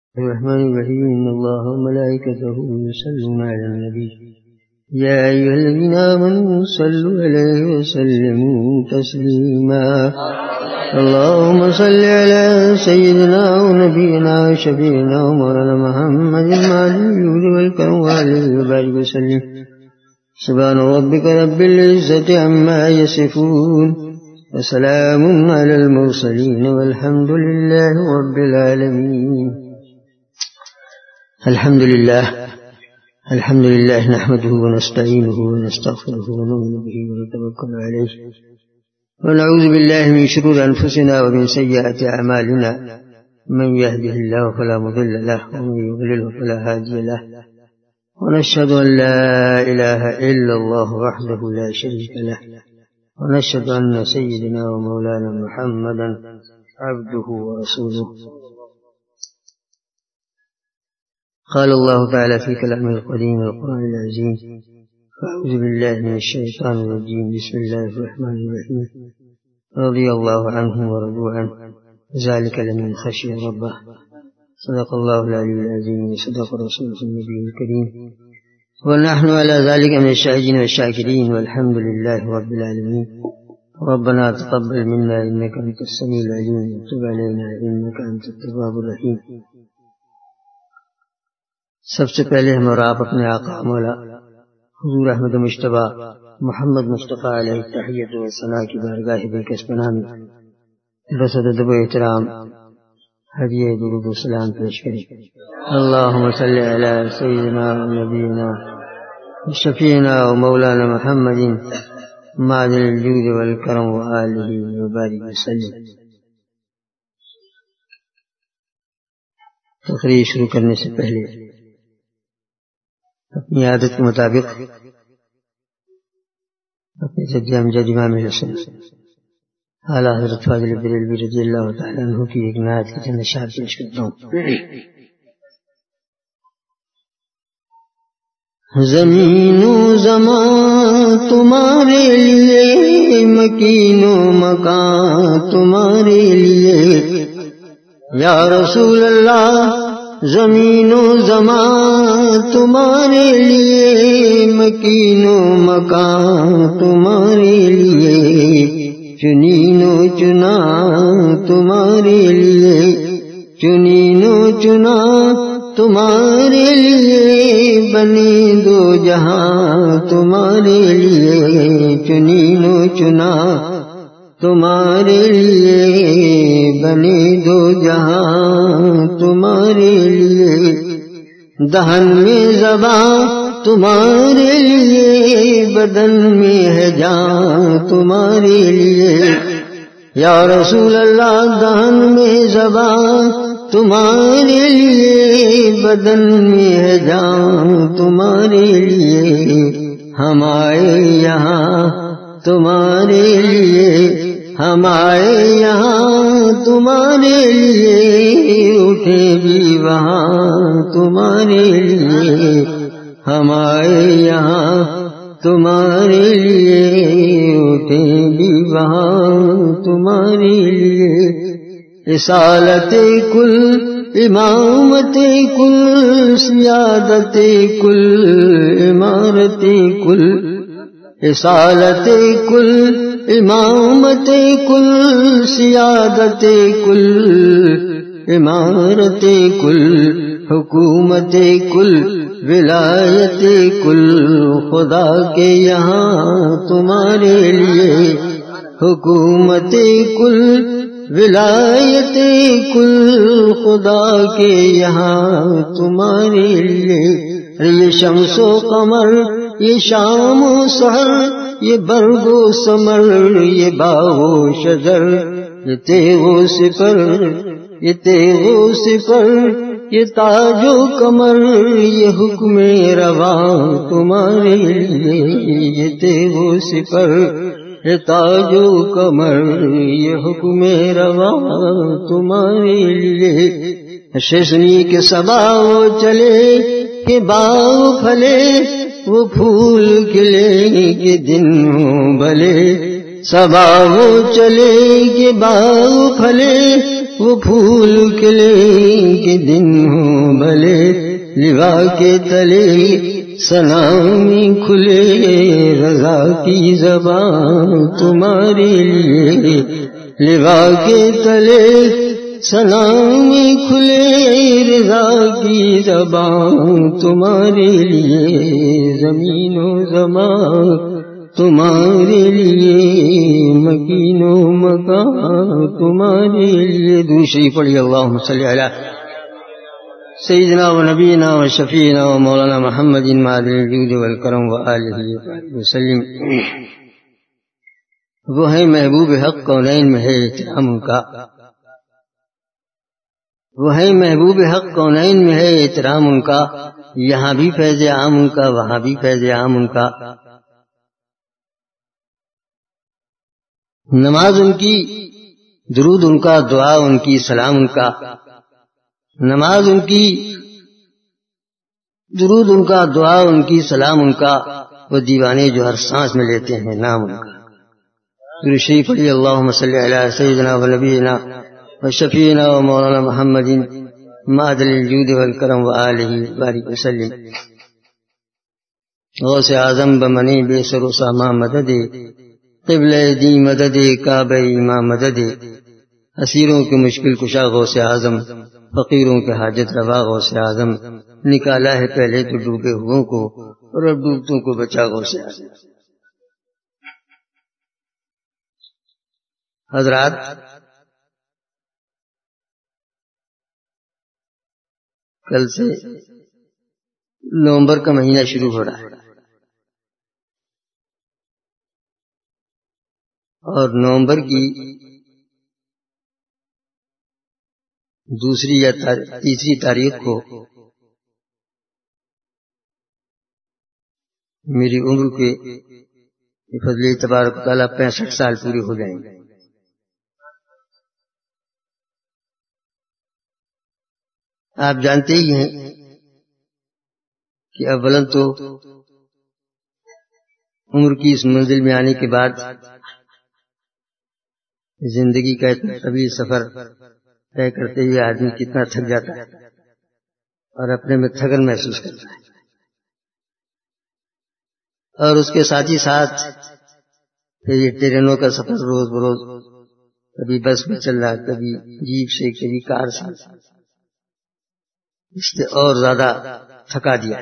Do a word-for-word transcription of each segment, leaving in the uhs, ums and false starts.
الرحمن الرحيم إن الله وملائكته يصلون على النبي يا أيها الذين آمنوا صلوا عليه وسلموا تسليما اللهم صل على سيدنا ونبينا وشفيعنا ومولانا محمد المهدي الجود والكرم وعليه وبارك وسلم سبحان ربك رب العزة عما يصفون وسلام على المرسلين والحمد لله رب العالمين. الحمد لله الحمد لله نحمده ونستعينه ونستغفره ونؤمن به ونتوكل عليه ونعوذ بالله من شرور أنفسنا ومن سيئات أعمالنا من يهده الله فلا مضل له ومن يضلله فلا هادي له ونشهد أن لا إله إلا الله وحده لا شريك له ونشهد أن سيدنا ومولانا محمدا عبده ورسوله. قال الله تعالى في كلامه القديم القرآن العظيم فأعوذ بالله من الشيطان الرجيم بسم الله الرحمن الرحيم رضي الله عنهم ورضوا عنه ذلك لمن خشي ربه صدق الله العلي العظيم وصدق رسوله النبي الكريم ونحن على ذلك من الشاهدين والشاكرين والحمد لله رب العالمين. ربنا تقبل منا إنك أنت السميع العليم وتب علينا إنك أنت التواب الرحيم. سب سے پہلے ہم اور آپ اپنے آقا مولا حضور احمد مجتبیٰ محمد مصطفیٰ علیہ تحیت و ثنا کی بارگاہ بلکس پناہ میں رسد ادب و احترام ہدیہ درود و سلام پیش کریں. اللہم صلی علی سیدنا و نبینا شفیعنا و مولانا محمد معدن الجود والکرم و آلہ و بارک وسلم. تقریر شروع کرنے سے پہلے اپنی عادت کے مطابق اپنے جد امجد امام حسن اعلیٰ حضرت فاضل بریلوی رضی اللہ تعالیٰ عنہ کی ایک نعت کی چند اشعار پیش کرتا ہوں. زمین و زمان تمہارے لیے مکین و مکان تمہارے لیے یا رسول اللہ زمین و زمان تمہارے لیے مکین و مکان تمہارے لیے چنین و چنا تمہارے لیے چنین و چنا تمہارے لیے بنے دو جہاں تمہارے لیے چنین و چنا تمہارے لیے بنے دو جہاں تمہارے لیے دہن میں زبان تمہارے لیے بدن میں ہے جان تمہارے لیے یا رسول اللہ دہن میں زبان تمہارے لیے بدن میں ہے جان تمہارے لیے ہم آئے یہاں تمہارے لیے ہم آئے یہاں تمہارے لیے اٹھے بھی وہاں تمہارے لیے ہم آئے یہاں تمہارے لیے اٹھے بھی وہاں تمہارے لیے رسالت کل امامت کل سیادت کل عمارت کل رسالت کل امامت کل سیادت کل عمارت کل حکومت کل ولایت کل خدا کے یہاں تمہارے لیے حکومت کل ولایت کل خدا کے یہاں تمہارے لیے یہ شمس و قمر یہ شام و سحر یہ برگ و ثمر یہ باغ و شجر یہ تیغ و سپر یہ تیغ و سپر یہ تاج و کمر یہ حکم رواں تمہارے لیے یہ تیغ و سپر یہ تاج و کمر یہ حکم رواں تمہارے لیے ششنی کے سبا وہ چلے کہ باغ پھلے وہ پھول کھلے کہ دن بھلے سبا وہ چلے کہ باغ پھلے وہ پھول کھلے کے دن ہوں بھلے لوا کے تلے سلامی کھلے رضا کی زبان تمہارے لیے لوا کے تلے سلامی کھلے رضا کی زبان تمہارے لیے زمین و زمان تمہارے لیے مکین و مکان تمہارے لیے. دوسری پڑھی اللہم صلی علی سیدنا و نبینا و شفینا و مولانا محمد معدن الجود والکرم و آلہ وسلم. وہ ہے محبوب حق کونین میں ہے احترام ان کا، وہ ہے محبوب حق کونین میں ہے احترام ان کا، یہاں بھی فیض عام ان کا وہاں بھی فیض عام ان کا. نماز ان کی، درود ان کا، دعا ان کی، سلام ان کا. نماز ان کی، درود ان کا، دعا ان کی، سلام ان کا. وہ دیوانے جو ہر سانس میں لیتے ہیں نام ان کا. درود شریف پڑھی اللہم صلی علی سیدنا و نبینا و شفینا و مولانا محمد معدن الجود والکرم و آلہ بارک وسلم. غوث اعظم بمنی بے سر و ساما مدد قبلہ دی مدد کعبہ امام مدد. اسیروں کے مشکل کشا غوث اعظم، فقیروں کے حاجت روا غوث اعظم. نکالا ہے پہلے تو ڈوبے ہوئوں کو اور اب ڈوبتوں کو بچا غوث اعظم. حضرات، کل سے نومبر کا مہینہ شروع ہو رہا ہے اور نومبر کی دوسری یا تیسری تاریخ کو میری عمر کے فضل تبارک تعالیٰ پینسٹھ سال پورے ہو جائیں گے. آپ جانتے ہی ہیں کہ اولاً تو عمر کی اس منزل میں آنے کے بعد زندگی کا اتنا طویل سفر طے کرتے ہوئے آدمی کتنا تھک جاتا ہے اور اپنے میں تھکن محسوس کرتا ہے. اور اس کے ساتھ ہی ساتھ پھر یہ ٹرینوں کا سفر روز بروز، کبھی بس میں چل رہا، کبھی جیپ سے، کبھی کار سے، اس نے اور زیادہ تھکا دیا.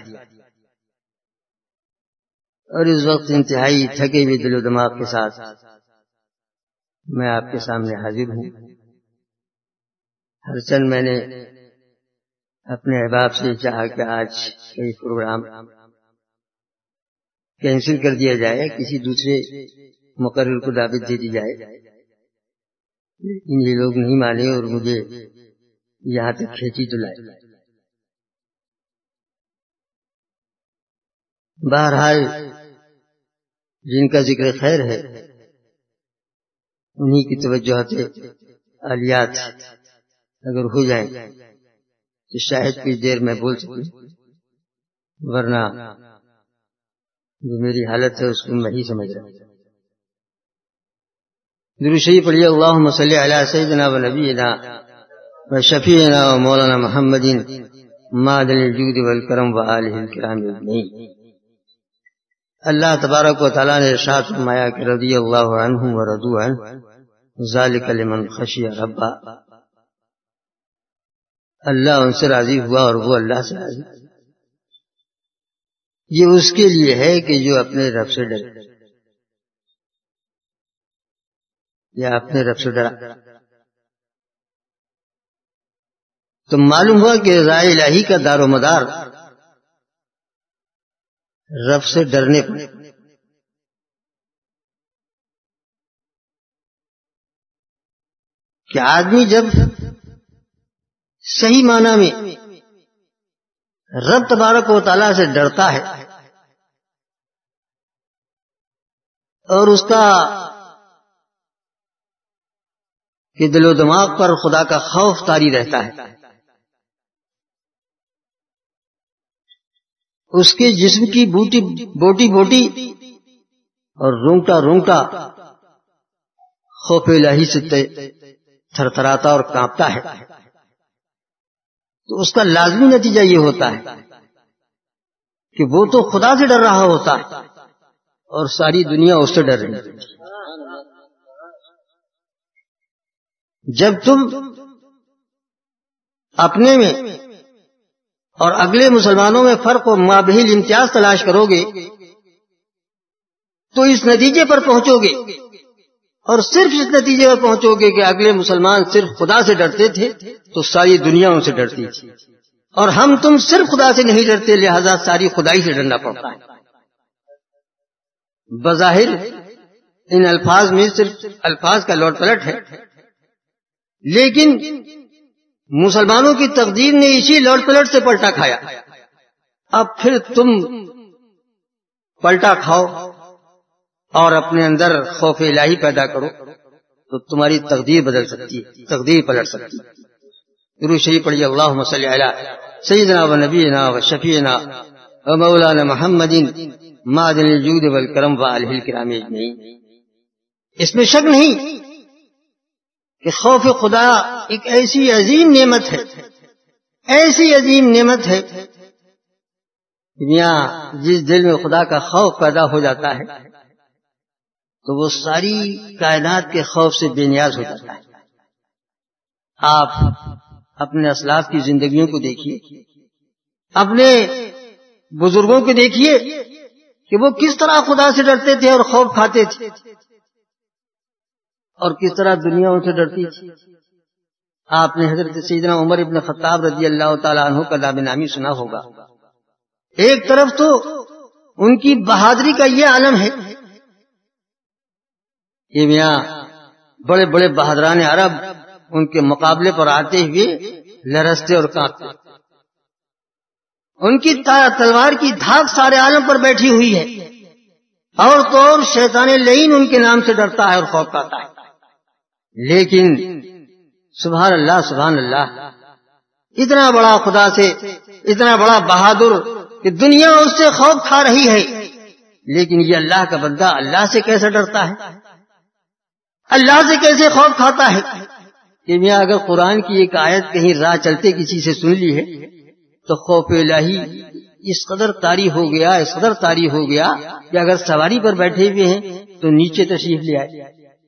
اور اس وقت انتہائی تھکے ہوئے دل و دماغ کے ساتھ میں آپ کے سامنے حاضر ہوں. ہر چند میں نے اپنے احباب سے چاہا کہ آج کوئی پروگرام کینسل کر دیا جائے، کسی دوسرے مقرر کو دعوت دے دی جائے، لیکن یہ لوگ نہیں مانے اور مجھے یہاں تک کھینچی تو لائے. بہرحال جن کا ذکر خیر ہے انہی کی توجہات عالیات اگر ہو جائیں تو شاید کچھ دیر میں بول سکوں، ورنہ جو میری حالت ہے اس کو میں ہی سمجھ رہا ہوں. درود شریف پڑھیے اللہم صلی علی سیدنا و نبینا و شفیعنا و مولانا محمد معدن الجود والکرم و آلہ الکرام اجمعین. اللہ تبارک و تعالیٰ نے ارشاد فرمایا کہ رضی اللہ عنہم و رضوا عنہ ذالک لمن خشی ربا. اللہ ان سے راضی ہوا اور وہ اللہ سے راضی. یہ اس کے لیے ہے کہ جو اپنے رب سے ڈرے یا اپنے رب سے ڈرا. تو معلوم ہوا کہ رضا الہی کا دار و مدار رب سے ڈرنے پر. کہ آدمی جب صحیح معنی میں رب تبارک و تعالیٰ سے ڈرتا ہے اور اس کا کہ دل و دماغ پر خدا کا خوف طاری رہتا ہے، اس کے جسم کی بوٹی بوٹی بوٹی اور رونگٹا رونگٹا خوف الہی سے تھر تھراتا اور کانپتا ہے تو اس کا لازمی نتیجہ یہ ہوتا ہے کہ وہ تو خدا سے ڈر رہا ہوتا ہے اور ساری دنیا اس سے ڈر رہی ہے. جب تم اپنے میں اور اگلے مسلمانوں میں فرق و مابہل امتیاز تلاش کرو گے تو اس نتیجے پر پہنچو گے، اور صرف اس نتیجے پر پہنچو گے کہ اگلے مسلمان صرف خدا سے ڈرتے تھے تو ساری دنیا ان سے ڈرتی تھی، اور ہم تم صرف خدا سے نہیں ڈرتے لہذا ساری خدائی سے ڈرنا پڑتا ہے. بظاہر ان الفاظ میں صرف الفاظ کا لوٹ پلٹ ہے، لیکن مسلمانوں کی تقدیر نے اسی لوٹ پلٹ سے پلٹا کھایا. اب پھر تم پلٹا کھاؤ اور اپنے اندر خوف الہی پیدا کرو تو تمہاری تقدیر بدل سکتی ہے، تقدیر پلٹ سکتی ہے. درود شریف پڑھیے. اللہم صلی علی سیدنا و نبینا و شفیعنا و مولانا محمد معدن الجود والکرم و آلہ الکرام اجمعین. اس میں شک نہیں کہ خوف خدا ایک ایسی عظیم نعمت ہے، ایسی عظیم نعمت ہے میاں جس دل میں خدا کا خوف پیدا ہو جاتا ہے تو وہ ساری کائنات کے خوف سے بے نیاز ہو جاتا ہے. آپ اپنے اسلاف کی زندگیوں کو دیکھیے، اپنے بزرگوں کو دیکھیے کہ وہ کس طرح خدا سے ڈرتے تھے اور خوف کھاتے تھے، اور کس طرح دنیا ان سے ڈرتی تھی. آپ نے حضرت سیدنا عمر ابن خطاب رضی اللہ تعالیٰ عنہ کا نام نامی سنا ہوگا. ایک طرف تو ان کی بہادری کا یہ عالم ہے کہ میاں بڑے بڑے بہادران عرب ان کے مقابلے پر آتے ہوئے لرزتے اور کانپتے. ان کی تلوار کی دھاک سارے عالم پر بیٹھی ہوئی ہے، اور تو اور شیطان لعین ان کے نام سے ڈرتا ہے اور خوف کھاتا ہے. لیکن سبحان اللہ سبحان اللہ، اتنا بڑا خدا سے، اتنا بڑا بہادر کہ دنیا اس سے خوف کھا رہی ہے، لیکن یہ اللہ کا بندہ اللہ سے کیسے ڈرتا ہے، اللہ سے کیسے خوف کھاتا ہے. کہ میں اگر قرآن کی ایک آیت کہیں راہ چلتے کسی سے سن لی ہے تو خوف الہی اس قدر طاری ہو گیا، اس قدر طاری ہو گیا کہ اگر سواری پر بیٹھے ہوئے ہیں تو نیچے تشریف لے آئے،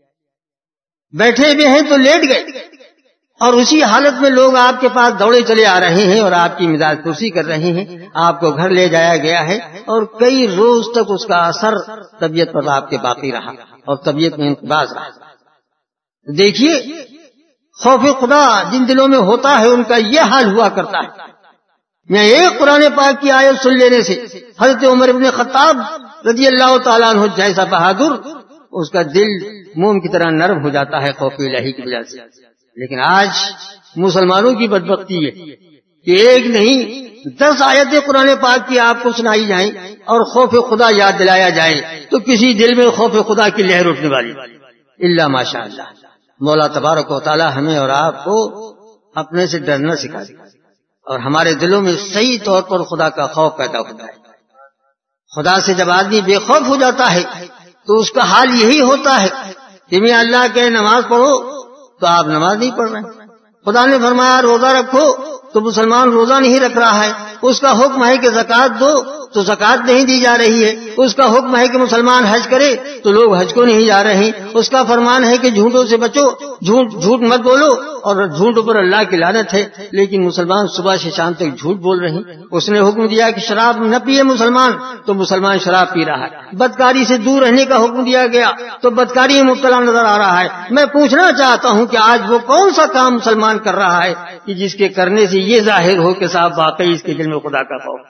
بیٹھے ہوئے ہیں تو لیٹ گئے، اور اسی حالت میں لوگ آپ کے پاس دوڑے چلے آ رہے ہیں اور آپ کی مزاج پرسی کر رہے ہیں. آپ کو گھر لے جایا گیا ہے اور کئی روز تک اس کا اثر طبیعت پر آپ کے باقی رہا اور طبیعت میں انقباض رہا. دیکھیے خوف خدا جن دلوں میں ہوتا ہے ان کا یہ حال ہوا کرتا ہے. میں ایک قرآن پاک کی آیت سن لینے سے حضرت عمر ابن خطاب رضی اللہ تعالیٰ عنہ جیسا بہادر، اس کا دل موم کی طرح نرم ہو جاتا ہے خوف الہی کی وجہ سے. لیکن آج مسلمانوں کی بدبختی ہے کہ ایک نہیں دس آیتیں قرآن پاک کی آپ کو سنائی جائیں اور خوف خدا یاد دلایا جائے تو کسی دل میں خوف خدا کی لہر اٹھنے والی الا ماشاء اللہ. مولا تبارک و تعالی ہمیں اور آپ کو اپنے سے ڈرنا سکھا دے اور ہمارے دلوں میں صحیح طور پر خدا کا خوف پیدا ہوتا ہے. خدا سے جب آدمی بے خوف ہو جاتا ہے تو اس کا حال یہی ہوتا ہے کہ میں اللہ کے نماز پڑھو تو آپ نماز نہیں پڑھ رہے. خدا نے فرمایا روزہ رکھو تو مسلمان روزہ نہیں رکھ رہا ہے. اس کا حکم ہے کہ زکوٰۃ دو تو زکوٰۃ نہیں دی جا رہی ہے. اس کا حکم ہے کہ مسلمان حج کرے تو لوگ حج کو نہیں جا رہے. اس کا فرمان ہے کہ جھوٹوں سے بچو، جھوٹ جھوٹ مت بولو، اور جھوٹ پر اللہ کی لعنت ہے. لیکن مسلمان صبح سے شام تک جھوٹ بول رہے ہیں. اس نے حکم دیا کہ شراب نہ پیے مسلمان تو مسلمان شراب پی رہا ہے. بدکاری سے دور رہنے کا حکم دیا گیا تو بدکاری میں مبتلا نظر آ رہا ہے. میں پوچھنا چاہتا ہوں کہ آج وہ کون سا کام مسلمان کر رہا ہے کہ جس کے کرنے سے یہ ظاہر ہو کہ صاحب واقعی اس کے دل میں خدا کا خوف،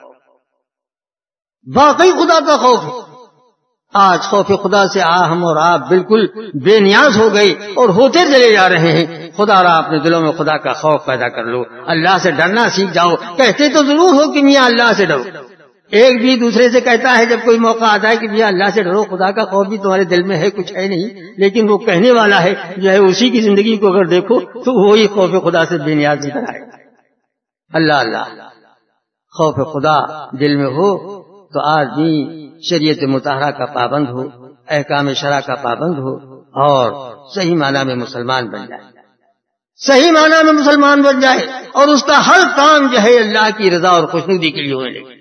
واقعی خدا کا خوف. آج خوف خدا سے آ ہم اور آپ بالکل بے نیاز ہو گئے اور ہوتے چلے جا رہے ہیں. خدا را اپنے دلوں میں خدا کا خوف پیدا کر لو، اللہ سے ڈرنا سیکھ جاؤ. کہتے تو ضرور ہو کہ میاں اللہ سے ڈرو، ایک بھی دوسرے سے کہتا ہے جب کوئی موقع آتا ہے کہ میاں اللہ سے ڈرو، خدا کا خوف بھی تمہارے دل میں ہے، کچھ ہے نہیں، لیکن وہ کہنے والا ہے جو ہے اسی کی زندگی کو اگر دیکھو تو وہی خوف خدا سے بے نیاز کی طرح ہے. اللہ اللہ خوف خدا دل میں ہو تو آدمی شریعت مطہرہ کا پابند ہو، احکام شرع کا پابند ہو اور صحیح معنی میں مسلمان بن جائے. صحیح معنی میں مسلمان بن جائے اور اس کا ہر کام جو ہے اللہ کی رضا اور خوشنودی کے لیے ہونے لگے.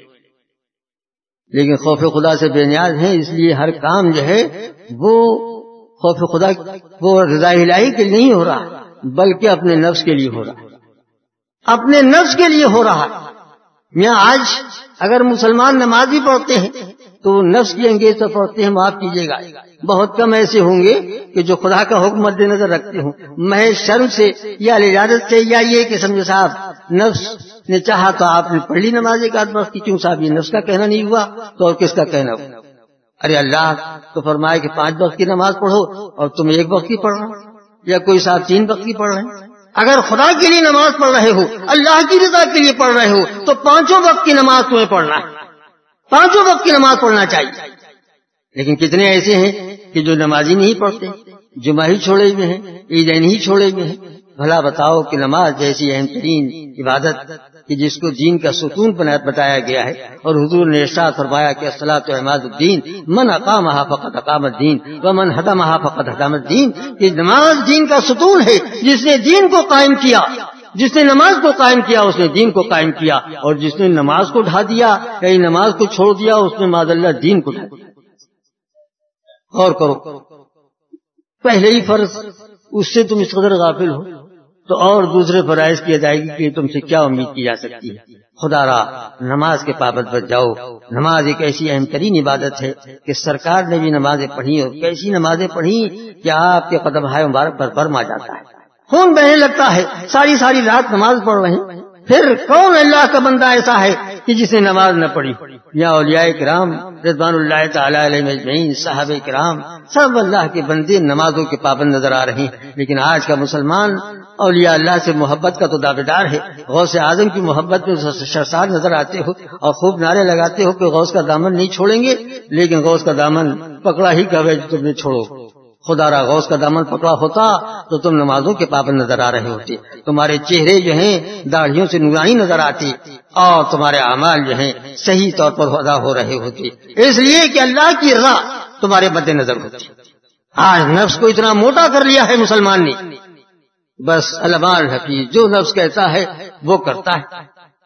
لیکن خوف خدا سے بے نیاز ہیں، اس لیے ہر کام جو ہے وہ خوف خدا وہ رضا الہی کے لیے نہیں ہو رہا، بلکہ اپنے نفس کے لیے ہو رہا، اپنے نفس کے لیے ہو رہا. یہاں آج اگر مسلمان نماز بھی پڑھتے ہیں تو نفس کی انگیز سے پڑھتے ہیں، معاف کیجیے گا، بہت کم ایسے ہوں گے کہ جو خدا کا حکم مد نظر رکھتے ہوں، محض شرم سے یا لجاجت سے، یا یہ کہ سمجھے صاحب نفس نے چاہا تو آپ نے پڑھ لی نماز ایک آدھ وقت کی، کیوں صاحب یہ نفس کا کہنا نہیں ہوا تو اور کس کا کہنا ہوا؟ ارے اللہ تو فرمائے کہ پانچ وقت کی نماز پڑھو اور تم ایک وقت کی پڑھ رہے ہو، یا کوئی صاحب تین وقت کی پڑھ رہے ہیں. اگر خدا کے لیے نماز پڑھ رہے ہو، اللہ کی رضا کے لیے پڑھ رہے ہو، تو پانچوں وقت کی نماز تمہیں پڑھنا ہے، پانچوں وقت کی نماز پڑھنا چاہیے. لیکن کتنے ایسے ہیں کہ جو نمازی نہیں پڑھتے، جمعہ ہی چھوڑے ہوئے ہیں، عیدین ہی چھوڑے ہوئے ہیں. بھلا بتاؤ کہ نماز جیسی اہم ترین عبادت کہ جس کو دین کا ستون بتایا گیا ہے، اور حضور نے ارشاد فرمایا کہ الصلاۃ عماد الدین، من اقامها فقد اقام الدین ومن هدمها فقد هدم الدین. کہ نماز دین کا ستون ہے، جس نے دین کو قائم کیا، جس نے نماز کو قائم کیا اس نے دین کو قائم کیا، اور جس نے نماز کو ڈھا دیا یا نماز کو چھوڑ دیا اس نے معاذ اللہ دین کو ڈھا دیا. غور کرو، پہلے ہی فرض اس سے تم اس قدر غافل ہو تو اور دوسرے فرائض کی ادائیگی کے لیے تم سے کیا امید کی جا سکتی ہے؟ خدا را نماز کے پابند بن جاؤ. نماز ایک ایسی اہم ترین عبادت ہے کہ سرکار نے بھی نمازیں پڑھی، اور کیسی نمازیں پڑھی کہ آپ کے قدم ہائے مبارک پر برم آ جاتا ہے، خون بہنے لگتا ہے. ساری ساری رات نماز پڑھ رہے ہیں، پھر کون اللہ کا بندہ ایسا ہے کہ جس نے نماز نہ پڑھی؟ یا اولیاء کرام رضوان اللہ تعالی علیہم اجمعین، صحابہ کرام، سب اللہ کے بندے نمازوں کے پابند نظر آ رہے ہیں. لیکن آج کا مسلمان اولیاء اللہ سے محبت کا تو دعویدار ہے، غوث اعظم کی محبت میں شرسار نظر آتے ہو اور خوب نعرے لگاتے ہو کہ غوث کا دامن نہیں چھوڑیں گے، لیکن غوث کا دامن پکڑا ہی کبھی تم نے چھوڑو. خدا را غوث کا دامن پکڑا ہوتا تو تم نمازوں کے پابند نظر آ رہے ہوتے، تمہارے چہرے جو ہیں داڑھیوں سے نورانی نظر آتے، اور تمہارے اعمال جو ہیں صحیح طور پر ادا ہو رہے ہوتے، اس لیے کہ اللہ کی رضا تمہارے مد نظر ہوتی. آج نفس کو اتنا موٹا کر لیا ہے مسلمان نے، بس علمان حفیظ، جو نفس کہتا ہے وہ کرتا ہے.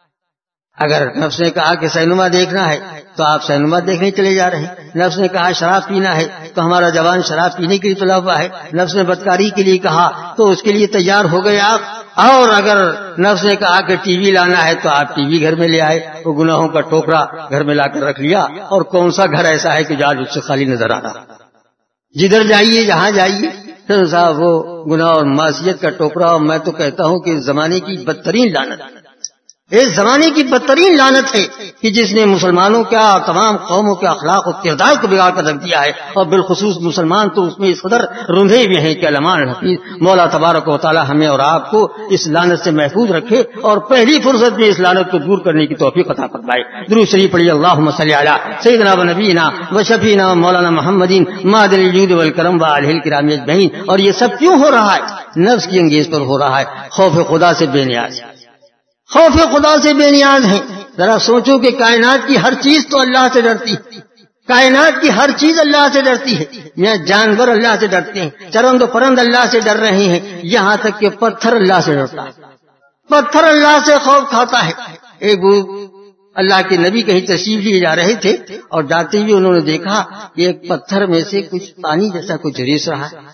اگر نفس نے کہا کہ سینما دیکھنا ہے تو آپ سینما دیکھنے چلے جا رہے ہیں. نفس نے کہا شراب پینا ہے تو ہمارا جوان شراب پینے کے لیے تلا ہوا ہے. نفس نے بدکاری کے لیے کہا تو اس کے لیے تیار ہو گئے آپ. اور اگر نفس نے کہا کہ ٹی وی لانا ہے تو آپ ٹی وی گھر میں لے آئے، وہ گناہوں کا ٹوکرا گھر میں لا کر رکھ لیا. اور کون سا گھر ایسا ہے کہ جو آج اس سے خالی نظر آ رہا؟ جدھر جائیے جہاں جائیے پھر صاحب وہ گناہ اور معصیت کا ٹوکرا. اور میں تو کہتا ہوں کہ اس زمانے کی بدترین لعنت، اس زمانے کی بدترین لعنت ہے کہ جس نے مسلمانوں کا اور تمام قوموں کے اخلاق و کردار کو بگاڑ کر رکھ دیا ہے، اور بالخصوص مسلمان تو اس میں اس قدر رندے ہوئے ہیں کہ علمان حفیظ مولا تبارک و تعالی ہمیں اور آپ کو اس لعنت سے محفوظ رکھے اور پہلی فرصت میں اس لعنت کو دور کرنے کی توفیق عطا فرمائے. درود شریف پڑھیے. اللہم صلی علی سیدنا و نبینا و شفینا و مولانا محمد معدن الجود والکرم و آلہ الکرام اجمعین. اور یہ سب کیوں ہو رہا ہے؟ نفس کی انگیز پر ہو رہا ہے. خوف خدا سے بے نیاز، خوف خدا سے بے نیاز ہیں. ذرا سوچو کہ کائنات کی ہر چیز تو اللہ سے ڈرتی ہے، کائنات کی ہر چیز اللہ سے ڈرتی ہے. یہاں جانور اللہ سے ڈرتے ہیں، چرند و پرند اللہ سے ڈر رہے ہیں، یہاں تک کہ پتھر اللہ سے ڈرتا ہے، پتھر اللہ سے خوف کھاتا ہے. ایک اللہ کے نبی کہیں تشریف لیے جا رہے تھے اور جاتے ہوئے انہوں نے دیکھا کہ ایک پتھر میں سے کچھ پانی جیسا کچھ ریس رہا ہے،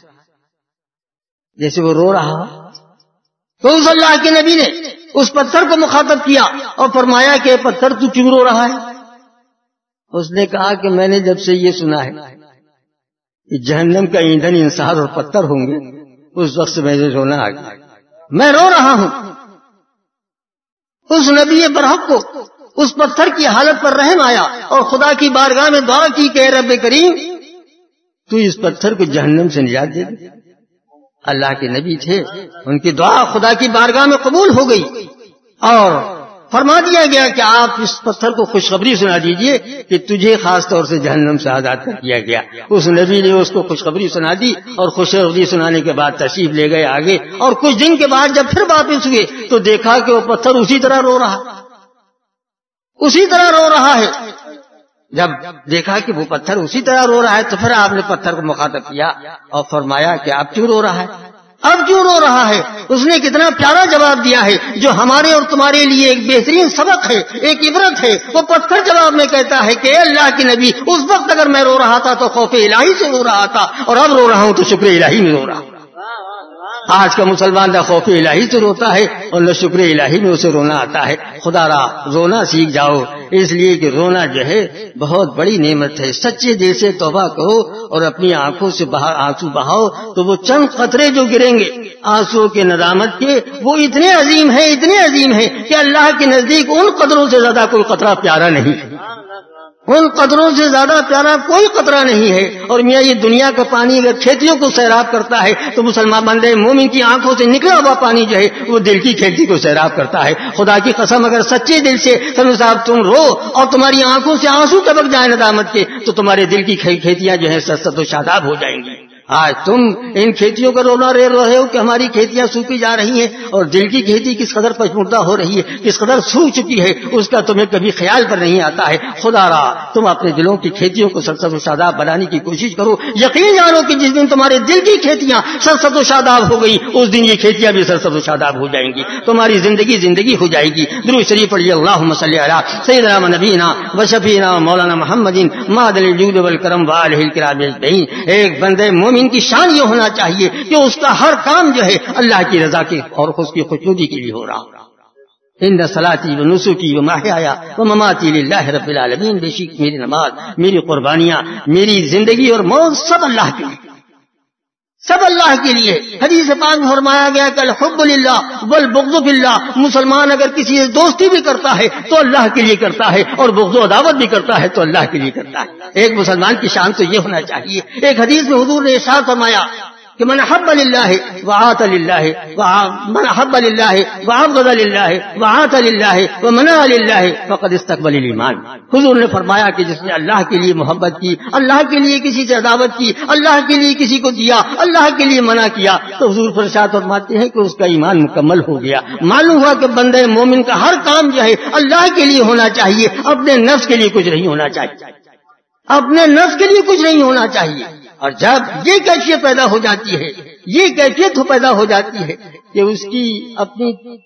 جیسے وہ رو رہا. تو اس اللہ کے نبی نے اس پتھر کو مخاطب کیا اور فرمایا کہ پتھر تو کیوں رو رہا ہے؟ اس نے کہا کہ میں نے جب سے یہ سنا ہے کہ جہنم کا ایندھن انسان اور پتھر ہوں گے، اس وقت سے مجھے رونا آ گیا، میں رو رہا ہوں. اس نبی برحق کو اس پتھر کی حالت پر رحم آیا اور خدا کی بارگاہ میں دعا کی کہ رب کریم تو اس پتھر کو جہنم سے نجات دے دے. اللہ کے نبی تھے، ان کی دعا خدا کی بارگاہ میں قبول ہو گئی اور فرما دیا گیا کہ آپ اس پتھر کو خوشخبری سنا دیجئے کہ تجھے خاص طور سے جہنم سے آزاد کر دیا گیا. اس نبی نے اس کو خوشخبری سنا دی اور خوشخبری سنانے کے بعد تشریف لے گئے آگے. اور کچھ دن کے بعد جب پھر واپس ہوئے تو دیکھا کہ وہ پتھر اسی طرح رو رہا اسی طرح رو رہا ہے. جب دیکھا کہ وہ پتھر اسی طرح رو رہا ہے تو پھر آپ نے پتھر کو مخاطب کیا اور فرمایا کہ آپ کیوں رو رہا ہے؟ اب کیوں رو رہا ہے؟ اس نے کتنا پیارا جواب دیا ہے جو ہمارے اور تمہارے لیے ایک بہترین سبق ہے، ایک عبرت ہے۔ وہ پتھر جواب میں کہتا ہے کہ اے اللہ کے نبی، اس وقت اگر میں رو رہا تھا تو خوف الہی سے رو رہا تھا، اور اب رو رہا ہوں تو شکر الہی میں رو رہا ہوں۔ آج کا مسلمان نہ خوف الہی سے روتا ہے اور نہ شکر الہی میں اسے رونا آتا ہے۔ خدا را رونا سیکھ جاؤ، اس لیے کہ رونا جو ہے بہت بڑی نعمت ہے۔ سچے دل سے توبہ کرو اور اپنی آنکھوں سے باہر آنسو بہاؤ تو وہ چند قطرے جو گریں گے آنسو کے ندامت کے، وہ اتنے عظیم ہیں اتنے عظیم ہیں کہ اللہ کے نزدیک ان قطروں سے زیادہ کوئی قطرہ پیارا نہیں ہے، ان قطروں سے زیادہ پیارا کوئی قطرہ نہیں ہے۔ اور میاں یہ دنیا کا پانی اگر کھیتیوں کو سیراب کرتا ہے تو مسلمان بندے مومن کی آنکھوں سے نکلا ہوا پانی جو ہے وہ دل کی کھیتی کو سیراب کرتا ہے۔ خدا کی قسم اگر سچے دل سے صاحب تم رو اور تمہاری آنکھوں سے آنسو ٹپک جائے ندامت کے تو تمہارے دل کی کھیتیاں جو ہیں سرسبز و شاداب ہو جائیں گی۔ آج تم ان کھیتیوں کا رونا رے رہے ہو کہ ہماری کھیتیاں سوکھی جا رہی ہیں، اور دل کی کھیتی کس قدر پچمردہ ہو رہی ہے، کس قدر سوکھ چکی ہے، اس کا تمہیں کبھی خیال پر نہیں آتا ہے۔ خدا را تم اپنے دلوں کی کھیتیوں کو سرسبز و شاداب بنانے کی کوشش کرو۔ یقین جانو کہ جس دن تمہارے دل کی کھیتیاں سرسبز و شاداب ہو گئی اس دن یہ کھیتیاں بھی سرسبز و شاداب ہو جائیں گی، تمہاری زندگی زندگی ہو جائے گی۔ درود شریف پڑھیے، اللہم صلی علی سیدنا و نبینا و شفیعنا و مولانا محمد مادل الجود والکرم وآلہ الکرام اجمعین۔ ایک بندے مومن کی شان یہ ہونا چاہیے کہ اس کا ہر کام جو ہے اللہ کی رضا کے اور اس کی خوشنودی کے لیے ہو رہا۔ ان صلاتی و نسکی و محیایا و مماتی للہ رب العالمین، بے شک میری نماز، میری قربانیاں، میری زندگی اور موت سب اللہ کے لیے، سب اللہ کے لیے۔ حدیث پاک میں فرمایا گیا کہ الحب للہ والبغض فی اللہ، مسلمان اگر کسی سے دوستی بھی کرتا ہے تو اللہ کے لیے کرتا ہے، اور بغض و عداوت بھی کرتا ہے تو اللہ کے لیے کرتا ہے۔ ایک مسلمان کی شان تو یہ ہونا چاہیے۔ ایک حدیث میں حضور نے ارشاد فرمایا کہ من حب للہ وعات للہ، من حب للہ وابغض للہ وعات للہ ومنع للہ فقد استقبل الایمان۔ حضور نے فرمایا کہ جس نے اللہ کے لیے محبت کی، اللہ کے لیے کسی سے عداوت کی، اللہ کے لیے کسی کو دیا، اللہ کے لیے منع کیا، تو حضور ارشاد فرماتے ہیں کہ اس کا ایمان مکمل ہو گیا۔ معلوم ہوا کہ بندے مومن کا ہر کام جو ہے اللہ کے لیے ہونا چاہیے، اپنے نفس کے لیے کچھ نہیں ہونا چاہیے، اپنے نفس کے لیے کچھ نہیں ہونا چاہیے۔ اور جب یہ کیفیت پیدا ہو جاتی ہے، یہ کیفیت پیدا ہو جاتی ہے کہ اس کی اپنی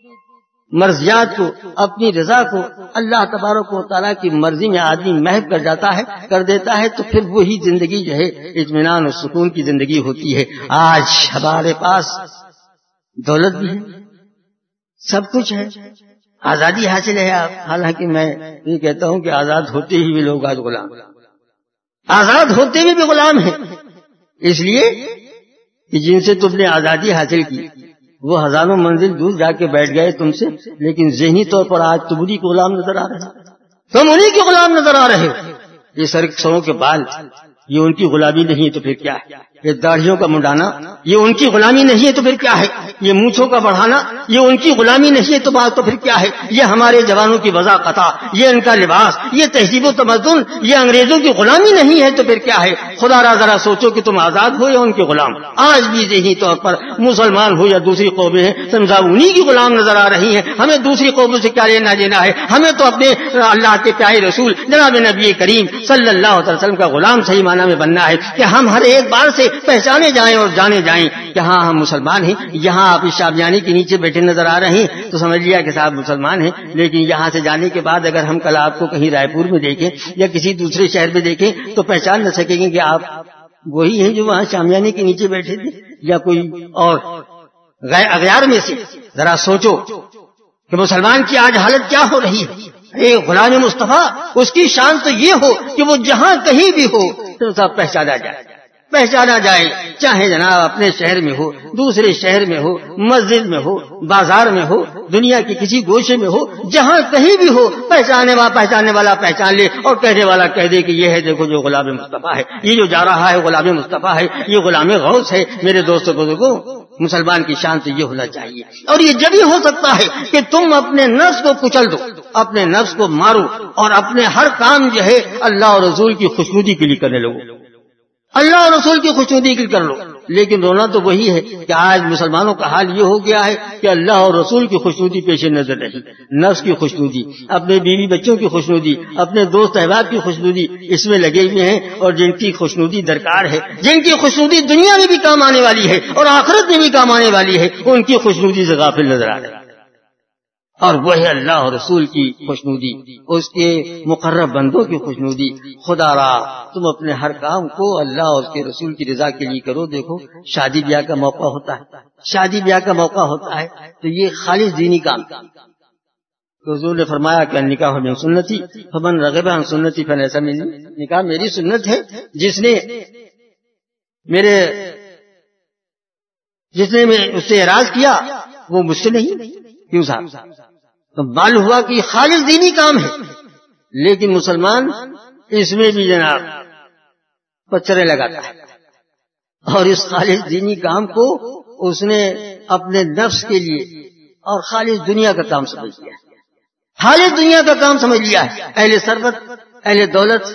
مرضیات کو، اپنی رضا کو اللہ تبارک و تعالیٰ کی مرضی میں آدمی محو کر جاتا ہے، کر دیتا ہے، تو پھر وہی زندگی جو ہے اطمینان اور سکون کی زندگی ہوتی ہے۔ آج ہمارے پاس دولت بھی ہے، سب کچھ ہے، آزادی حاصل ہے، حالانکہ میں یہ کہتا ہوں کہ آزاد ہوتے ہی بھی لوگ آج غلام، آزاد ہوتے ہوئے بھی غلام ہیں، اس لیے کہ جن سے تم نے آزادی حاصل کی وہ ہزاروں منزل دور جا کے بیٹھ گئے تم سے، لیکن ذہنی طور پر آج تم انہیں کے غلام نظر آ رہے ہو، تم انہیں کے غلام نظر آ رہے ہو۔ یہ سر سروں کے بال یہ ان کی غلامی نہیں تو پھر کیا ہے؟ یہ داڑھیوں کا منڈانا یہ ان کی غلامی نہیں ہے تو پھر کیا ہے؟ یہ مونچھوں کا بڑھانا یہ ان کی غلامی نہیں ہے تو بات تو پھر کیا ہے؟ یہ ہمارے جوانوں کی وضاقت، یہ ان کا لباس، یہ تہذیب و تمدن یہ انگریزوں کی غلامی نہیں ہے تو پھر کیا ہے؟ خدا را ذرا سوچو کہ تم آزاد ہو یا ان کے غلام۔ آج بھی ذہنی طور پر مسلمان ہو یا دوسری قومیں ہیں، سمجھا انہی کی غلام نظر آ رہی ہیں۔ ہمیں دوسری قوموں سے کیا لینا دینا ہے؟ ہمیں تو اپنے اللہ کے پیارے رسول جناب نبی کریم صلی اللہ علیہ وسلم کا غلام صحیح معنی میں بننا ہے کہ ہم ہر ایک بار سے پہچانے جائیں اور جانے جائیں کہ ہاں ہم مسلمان ہیں۔ یہاں آپ اس شامیانے کے نیچے بیٹھے نظر آ رہے ہیں تو سمجھ لیا کہ صاحب مسلمان ہیں، لیکن یہاں سے جانے کے بعد اگر ہم کل آپ کو کہیں رائے پور میں دیکھیں یا کسی دوسرے شہر میں دیکھیں تو پہچان نہ سکیں گے کہ آپ وہی ہیں جو وہاں شامیانے کے نیچے بیٹھے تھے یا کوئی اور اغیار میں سے۔ ذرا سوچو کہ مسلمان کی آج حالت کیا ہو رہی ہے۔ ایک غلام مصطفیٰ اس کی شان تو یہ ہو کہ وہ جہاں کہیں بھی ہو تو سب پہچانا جائے، پہچانا جائے، چاہے جناب اپنے شہر میں ہو، دوسرے شہر میں ہو، مسجد میں ہو، بازار میں ہو، دنیا کے کسی گوشے میں ہو، جہاں کہیں بھی ہو پہچانے والا پہچاننے والا پہچان لے اور کہنے والا کہہ دے کہ یہ ہے دیکھو جو غلام مصطفیٰ ہے، یہ جو جا رہا ہے غلام مصطفیٰ ہے، یہ غلام غوث ہے۔ میرے دوستوں بزرگوں، مسلمان کی شان تو یہ ہونا چاہیے، اور یہ جب ہی ہو سکتا ہے کہ تم اپنے نفس کو کچل دو، اپنے نفس کو مارو اور اپنے ہر کام جو ہے اللہ اور رسول کی خوشنودی کے لیے کرنے لگو، اللہ اور رسول کی خوشنودی کے لیے کر لو۔ لیکن رونا تو وہی ہے کہ آج مسلمانوں کا حال یہ ہو گیا ہے کہ اللہ اور رسول کی خوشنودی پیش نظر رہی، نفس کی خوشنودی، اپنے بیوی بچوں کی خوشنودی، اپنے دوست احباب کی خوشنودی، اس میں لگے ہوئے ہیں. اور جن کی خوشنودی درکار ہے، جن کی خوشنودی دنیا میں بھی کام آنے والی ہے اور آخرت میں بھی کام آنے والی ہے، ان کی خوشنودی سے غافل نظر آ رہے ہیں. اور وہ ہے اللہ اور رسول کی خوشنودی، اس کے مقرب بندوں کی خوشنودی. خدا را تم اپنے ہر کام کو اللہ اور اس کے رسول کی رضا کے لیے کرو. دیکھو شادی بیاہ کا موقع ہوتا ہے، شادی بیاہ کا موقع ہوتا ہے تو یہ خالص دینی کام. حضور نے فرمایا کہ نکاح من سنتی فمن رغب عن سنتی فلیس منی، نکاح میری سنت ہے، جس نے میرے جس نے میں اس سے اعراض کیا وہ مجھ سے نہیں. کیوں صاحب؟ تو معلوم ہوا کہ خالص دینی کام ہے، لیکن مسلمان اس میں بھی جناب پچھرے لگاتا ہے، اور اس خالص دینی کام کو اس نے اپنے نفس کے لیے اور خالص دنیا کا کام سمجھ لیا ہے، خالص دنیا کا کام سمجھ لیا ہے. اہل ثروت اہل دولت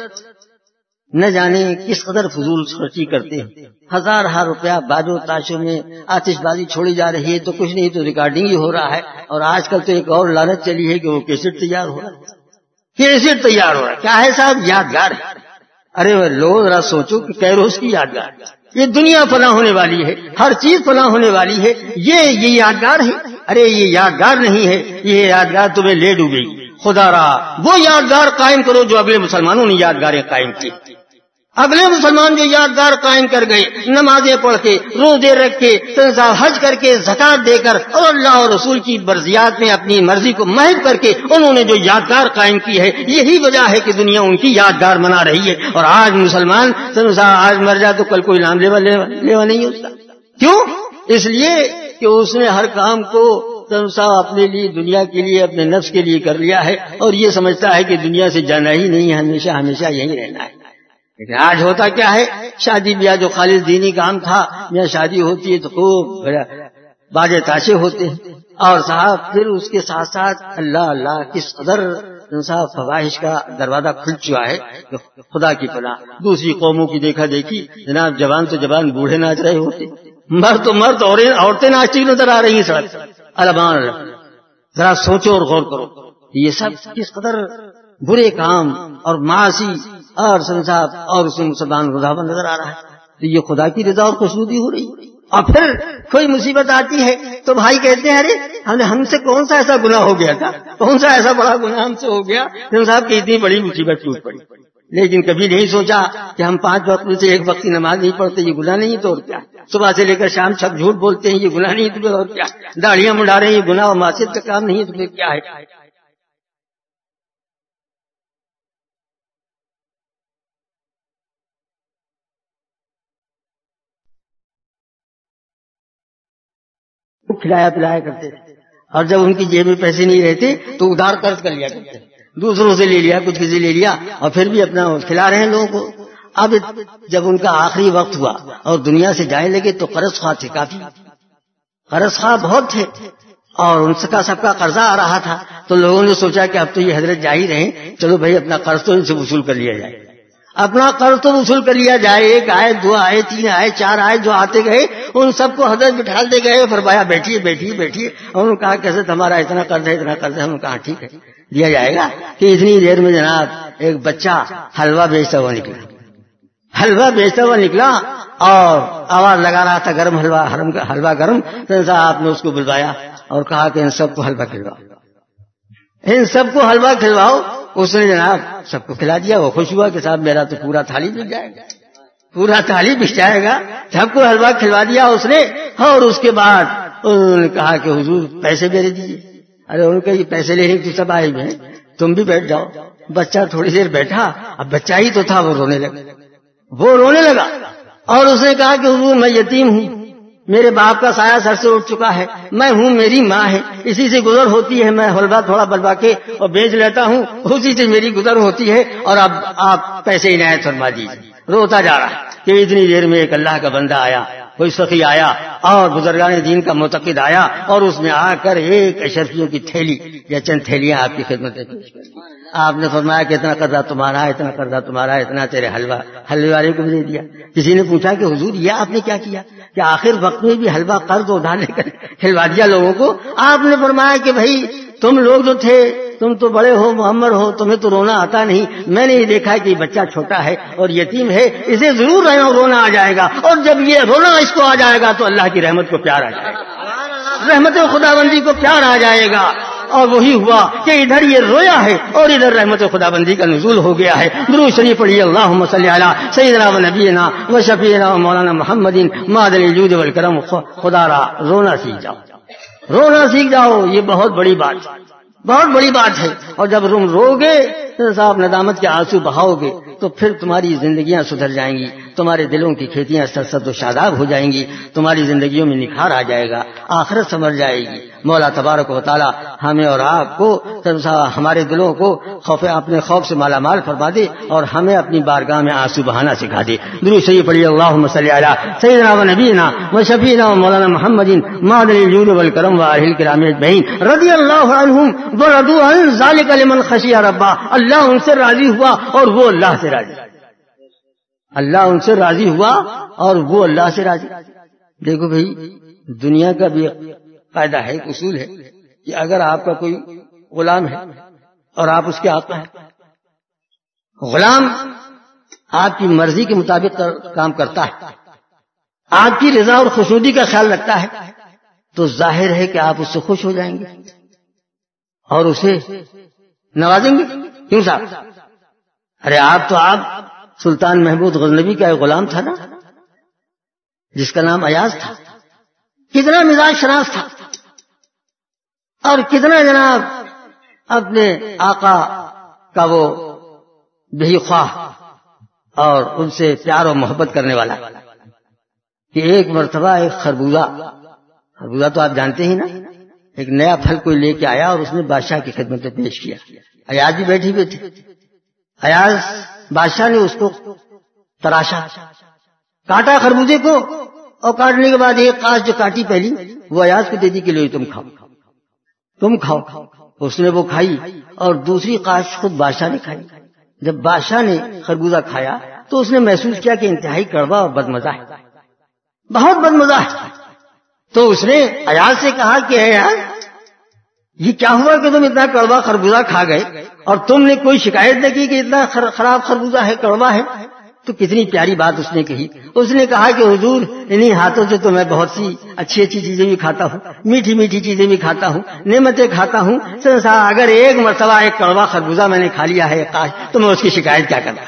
نہ جانے کس قدر فضول خرچی کرتے ہیں. ہزار ہزار روپیہ باجو تاشوں میں آتش بازی چھوڑی جا رہی ہے، تو کچھ نہیں تو ریکارڈنگ ہی ہو رہا ہے. اور آج کل تو ایک اور لالچ چلی ہے کہ وہ کیسٹ تیار ہو رہا ہے، کیسٹ تیار ہو رہا ہے. کیا ہے صاحب؟ یادگار ہے. ارے لوگ ذرا سوچو کہ کیروز کی یادگار، یہ دنیا فنا ہونے والی ہے، ہر چیز فنا ہونے والی ہے، یہ یہ یادگار ہے. ارے یہ یادگار نہیں ہے، یہ یادگار تمہیں لے ڈوبے گی. خدا را وہ یادگار قائم کرو جو اگلے مسلمانوں نے یادگاریں قائم کی. اگلے مسلمان جو یادگار قائم کر گئے، نمازیں پڑھ کے، روزے رکھ کے، حج کر کے، زکات دے کر، اور اللہ اور رسول کی برزیات میں اپنی مرضی کو محو کر کے انہوں نے جو یادگار قائم کی ہے، یہی وجہ ہے کہ دنیا ان کی یادگار منا رہی ہے. اور آج مسلمان آج مر جائے تو کل کوئی نام لیوا لیوا نہیں ہوتا. کیوں؟ اس لیے کہ اس نے ہر کام کو اپنے لیے، دنیا کے لیے، اپنے نفس کے لیے کر لیا ہے، اور یہ سمجھتا ہے کہ دنیا سے جانا ہی نہیں ہے، ہمیشہ ہمیشہ یہیں رہنا ہے. لیکن آج ہوتا کیا ہے؟ شادی بیاہ جو خالص دینی کام تھا، یا شادی ہوتی ہے تو خوب باجے تاشے ہوتے ہیں، اور صاحب پھر اس کے ساتھ ساتھ اللہ اللہ کس قدر صاحب فواہش کا دروازہ کھل چکا ہے. خدا کی پناہ دوسری قوموں کی دیکھا دیکھی، جناب جوان تو جوان بوڑھے ناچ رہے ہوتے، مرد تو مرد اور عورتیں ناچتی نظر آ رہی ہیں سڑک. المان ذرا سوچو اور غور کرو، یہ سب کس قدر برے کام اور معاصی اور صاحب اور اس میں مسلمان رضاوت نظر آ رہا ہے. تو یہ خدا کی رضا اور خوشنودی ہو رہی. اور پھر کوئی مصیبت آتی ہے تو بھائی کہتے ہیں ارے ہم نے ہم سے کون سا ایسا گناہ ہو گیا تھا، کون سا ایسا بڑا گناہ ہم سے ہو گیا صاحب کہ اتنی بڑی مصیبت ٹوٹ پڑی. لیکن کبھی نہیں سوچا کہ ہم پانچ وقت میں سے ایک وقت کی نماز نہیں پڑھتے، یہ گناہ نہیں تو اور کیا. صبح سے لے کر شام تک جھوٹ بولتے ہیں، یہ گناہ نہیں تو اور کیا. داڑیاں مڈا رہے ہیں، یہ گناہ اور معصیت کا کام نہیں ہے تو پھر کیا ہے. کھلایا پلایا کرتے تھے، اور جب ان کی جیب میں پیسے نہیں رہتے تو ادھار قرض کر لیا کرتے، دوسروں سے لے لیا، کچھ کسی لے لیا، اور پھر بھی اپنا کھلا رہے ہیں لوگوں کو. اب جب ان کا آخری وقت ہوا اور دنیا سے جانے لگے تو قرض خواہ تھے، کافی قرض خواہ بہت تھے، اور ان کا سب کا قرضہ آ رہا تھا. تو لوگوں نے سوچا کہ اب تو یہ حضرت جا ہی رہے، چلو بھائی اپنا قرض تو ان سے وصول کر لیا جائے، اپنا قرض تو وصول کر لیا جائے. ایک آئے، دو آئے، تین آئے، چار آئے، جو آتے گئے ان سب کو حضرت بٹھالتے گئے، فرمایا بیٹھیے بیٹھیے بیٹھیے. اور انہوں نے کہا کیسے ہمارا اتنا قرض ہے اتنا قرض ہے. انہوں نے کہا ٹھیک ہے دیا جائے گا. کہ اتنی دیر میں جناب ایک بچہ حلوہ بیچتا ہوا نکلا، حلوہ بیچتا ہوا نکلا اور آواز لگا رہا تھا گرم حلوہ، حرم کا حلوہ گرم. تو آپ نے اس کو بلوایا اور کہا کہ ان سب کو حلوہ کھلواؤ، ان سب کو حلوہ کھلواؤ. اس نے جناب سب کو کھلا دیا. وہ خوش ہوا کہ صاحب میرا تو پورا تھالی بک جائے گا، پورا تھالی بک جائے گا. سب کو حلوہ کھلوا دیا اس نے. اور اس کے بعد انہوں نے کہا کہ حضور پیسے میرے دیجیے. ارے ان کے پیسے لینے کی سب آئے ہوئے ہیں، تم بھی بیٹھ جاؤ. بچہ تھوڑی دیر بیٹھا، اب بچہ ہی تو تھا، وہ رونے لگا، وہ رونے لگا. اور اس نے کہا کہ حضور میں یتیم ہوں، میرے باپ کا سایہ سر سے اٹھ چکا ہے، میں ہوں، میری ماں ہے، اسی سے گزر ہوتی ہے، میں حلوہ تھوڑا بلوا کے اور بیچ لیتا ہوں، اسی سے میری گزر ہوتی ہے، اور اب آپ پیسے عنایت فرما دیجیے. روتا جا رہا ہے کہ اتنی دیر میں ایک اللہ کا بندہ آیا، کوئی سخی آیا اور بزرگان دین کا معتقد آیا، اور اس نے آ کر ایک اشرفیوں کی تھیلی یا چند تھیلیاں آپ کی خدمت میں پیش کر دی. آپ نے فرمایا کہ اتنا قرضہ تمہارا ہے، اتنا قرضہ تمہارا ہے، اتنا تیرے حلوہ حلوے والے کو بھی دے دیا۔ کسی نے پوچھا کہ حضور یہ آپ نے کیا کیا کہ آخر وقت میں بھی حلوہ قرض اٹھا لے کر کھلوا دیا لوگوں کو؟ آپ نے فرمایا کہ بھائی تم لوگ جو تھے تم تو بڑے ہو، محمد ہو، تمہیں تو رونا آتا نہیں، میں نے یہ دیکھا کہ بچہ چھوٹا ہے اور یتیم ہے، اسے ضرور رونا آ جائے گا، اور جب یہ رونا اس کو آ جائے گا تو اللہ کی رحمت کو پیار آ جائے گا، رحمت خدا بندی کو پیار آ جائے گا۔ اور وہی ہوا کہ ادھر یہ رویا ہے اور ادھر رحمت خدا بندی کا نزول ہو گیا ہے۔ درود شریف پڑھیے، اللہم صلی علی سیدنا و نبینا و شفیعنا و مولانا محمد معدن الجود والکرم۔ خدا را رونا سیکھ جاؤ، رونا سیکھ جاؤ، یہ بہت بڑی بات بہت بڑی بات ہے۔ اور جب تم رو گے صاحب ندامت کے آنسو بہاؤ گے تو پھر تمہاری زندگیاں سدھر جائیں گی، تمہارے دلوں کی کھیتیاں سرسبز و شاداب ہو جائیں گی، تمہاری زندگیوں میں نکھار آ جائے گا، آخرت سنور جائے گی۔ مولا تبارک و تعالی ہمیں اور آپ کو ہمارے دلوں کو خوف اپنے خوف سے مالا مال فرما دے اور ہمیں اپنی بارگاہ میں آنسو بہانا سکھا دے۔ درود شریف پڑھیے، اللہم صلی علی سیدنا و نبینا و شفیعنا و مولانا محمد معدن الجود والکرم و آلہ الکرام اجمعین رضی اللہ عنہم ورضوا عن ذلک لمن خشی ربہ۔ اللہ ان سے راضی ہوا اور وہ اللہ سے راضی، اللہ ان سے راضی ہوا اور وہ اللہ سے راضی۔ دیکھو بھائی، دنیا کا بھی قاعدہ ہے، ایک اصول ہے کہ اگر آپ کا کوئی غلام ہے اور آپ اس کے آقا ہیں، غلام آپ کی مرضی کے مطابق کام کرتا ہے، آپ کی رضا اور خوشنودی کا خیال رکھتا ہے، تو ظاہر ہے کہ آپ اس سے خوش ہو جائیں گے اور اسے نوازیں گے۔ کیوں صاحب؟ ارے آپ تو آپ سلطان محمود غزنوی کا ایک غلام تھا نا، جس کا نام ایاز تھا، کتنا مزاج شناس تھا اور کتنا جناب اپنے آقا کا وہ بہی خواہ اور ان سے پیار و محبت کرنے والا، کہ ایک مرتبہ ایک خربوزہ خربوزہ تو آپ جانتے ہی نا، ایک نیا پھل کوئی لے کے آیا اور اس نے بادشاہ کی خدمت میں پیش کیا۔ ایاز بھی بیٹھی ہوئی تھی، ایاز بادشاہ نے اس کو تراشا، کاٹا خربوزے کو، اور کاٹنے کے بعد ایک قاش جو کاٹی پہلی وہ ایاز کو دے دی کہ لو تم کھاؤ تم کھاؤ اس نے وہ کھائی اور دوسری قاش خود بادشاہ نے کھائی۔ جب بادشاہ نے خربوزہ کھایا تو اس نے محسوس کیا کہ انتہائی کڑوا اور بدمزہ ہے، بہت بدمزہ ہے۔ تو اس نے ایاز سے کہا کہ ایاز یہ کیا ہوا کہ تم اتنا کڑوا خربوزہ کھا گئے اور تم نے کوئی شکایت نہ کی کہ اتنا خراب خربوزہ ہے، کڑوا ہے؟ تو کتنی پیاری بات اس نے کہی۔ اس نے کہا کہ حضور انہی ہاتھوں سے تو میں بہت سی اچھی اچھی چیزیں بھی کھاتا ہوں، میٹھی میٹھی چیزیں بھی کھاتا ہوں، نعمتیں کھاتا ہوں، اگر ایک مرتبہ ایک کڑوا خربوزہ میں نے کھا لیا ہے کاش، تو میں اس کی شکایت کیا کرتا۔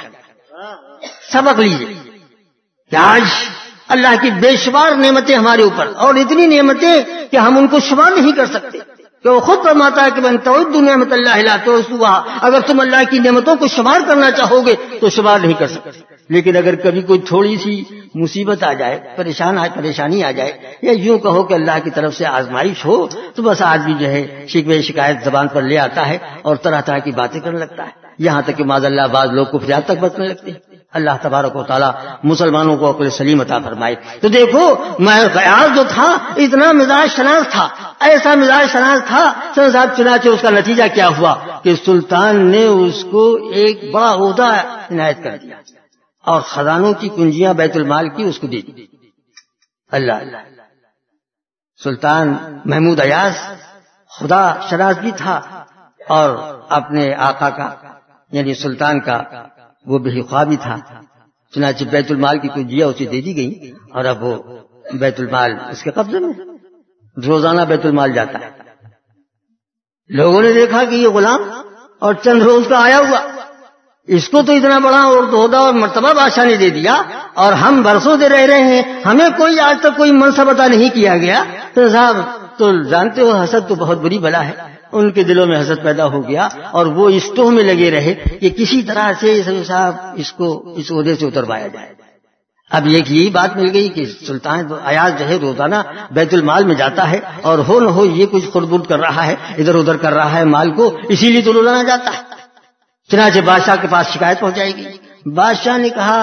سبق لیجیے کہ آج اللہ کی بے شمار نعمتیں ہمارے اوپر، اور اتنی نعمتیں کہ ہم ان کو شمار نہیں کر سکتے، کہ وہ خود فرماتا ہے کہ من تعد نعمت اللہ لا تحصوها، اگر تم اللہ کی نعمتوں کو شمار کرنا چاہو گے تو شمار نہیں کر سکتے۔ لیکن اگر کبھی کوئی تھوڑی سی مصیبت آ جائے، پریشان آئے پریشانی آ جائے، یا یوں کہو کہ اللہ کی طرف سے آزمائش ہو، تو بس آدمی جو ہے شکوے شکایت زبان پر لے آتا ہے اور طرح طرح کی باتیں کرنے لگتا ہے، یہاں تک کہ معاذ اللہ بعض لوگ کفریات تک برتنے لگتے ہیں۔ اللہ تبارک و تعالیٰ مسلمانوں کو عقل سلیم عطا فرمائے۔ تو دیکھو میں ایاز جو تھا اتنا مزاج شناس تھا، ایسا مزاج شناس تھا صاحب، چنانچہ اس کا نتیجہ کیا ہوا کہ سلطان نے اس کو ایک بڑا عہدہ عنایت کر دیا اور خزانوں کی کنجیاں بیت المال کی اس کو دے دی۔ اللہ اللہ، سلطان محمود ایاز خدا شناس بھی تھا اور اپنے آقا کا یعنی سلطان کا وہ بے خواہ بھی تھا، چنانچہ بیت المال کی کنجیاں اسے دے دی گئی اور اب وہ بیت المال اس کے قبضے میں، روزانہ بیت المال جاتا ہے۔ لوگوں نے دیکھا کہ یہ غلام اور چند روز کا آیا ہوا، اس کو تو اتنا بڑا اور عہدہ اور مرتبہ بادشاہ نے دے دیا اور ہم برسوں سے رہ رہے ہیں، ہمیں کوئی آج تک کوئی منصب عطا نہیں کیا گیا۔ تو صاحب تو جانتے ہو حسد تو بہت بری بلا ہے، ان کے دلوں میں حسد پیدا ہو گیا اور وہ اس ٹوہ میں لگے رہے کہ کسی طرح سے صاحب اس کو اس عہدے سے اتروایا جائے۔ اب ایک یہی بات مل گئی کہ سلطان ایاز جو ہے روزانہ بیت المال میں جاتا ہے اور ہو نہ ہو یہ کچھ خربود کر رہا ہے، ادھر ادھر کر رہا ہے مال کو، اسی لیے تو روزانہ جاتا ہے۔ چنانچہ بادشاہ کے پاس شکایت پہنچائی گئی۔ بادشاہ نے کہا کہ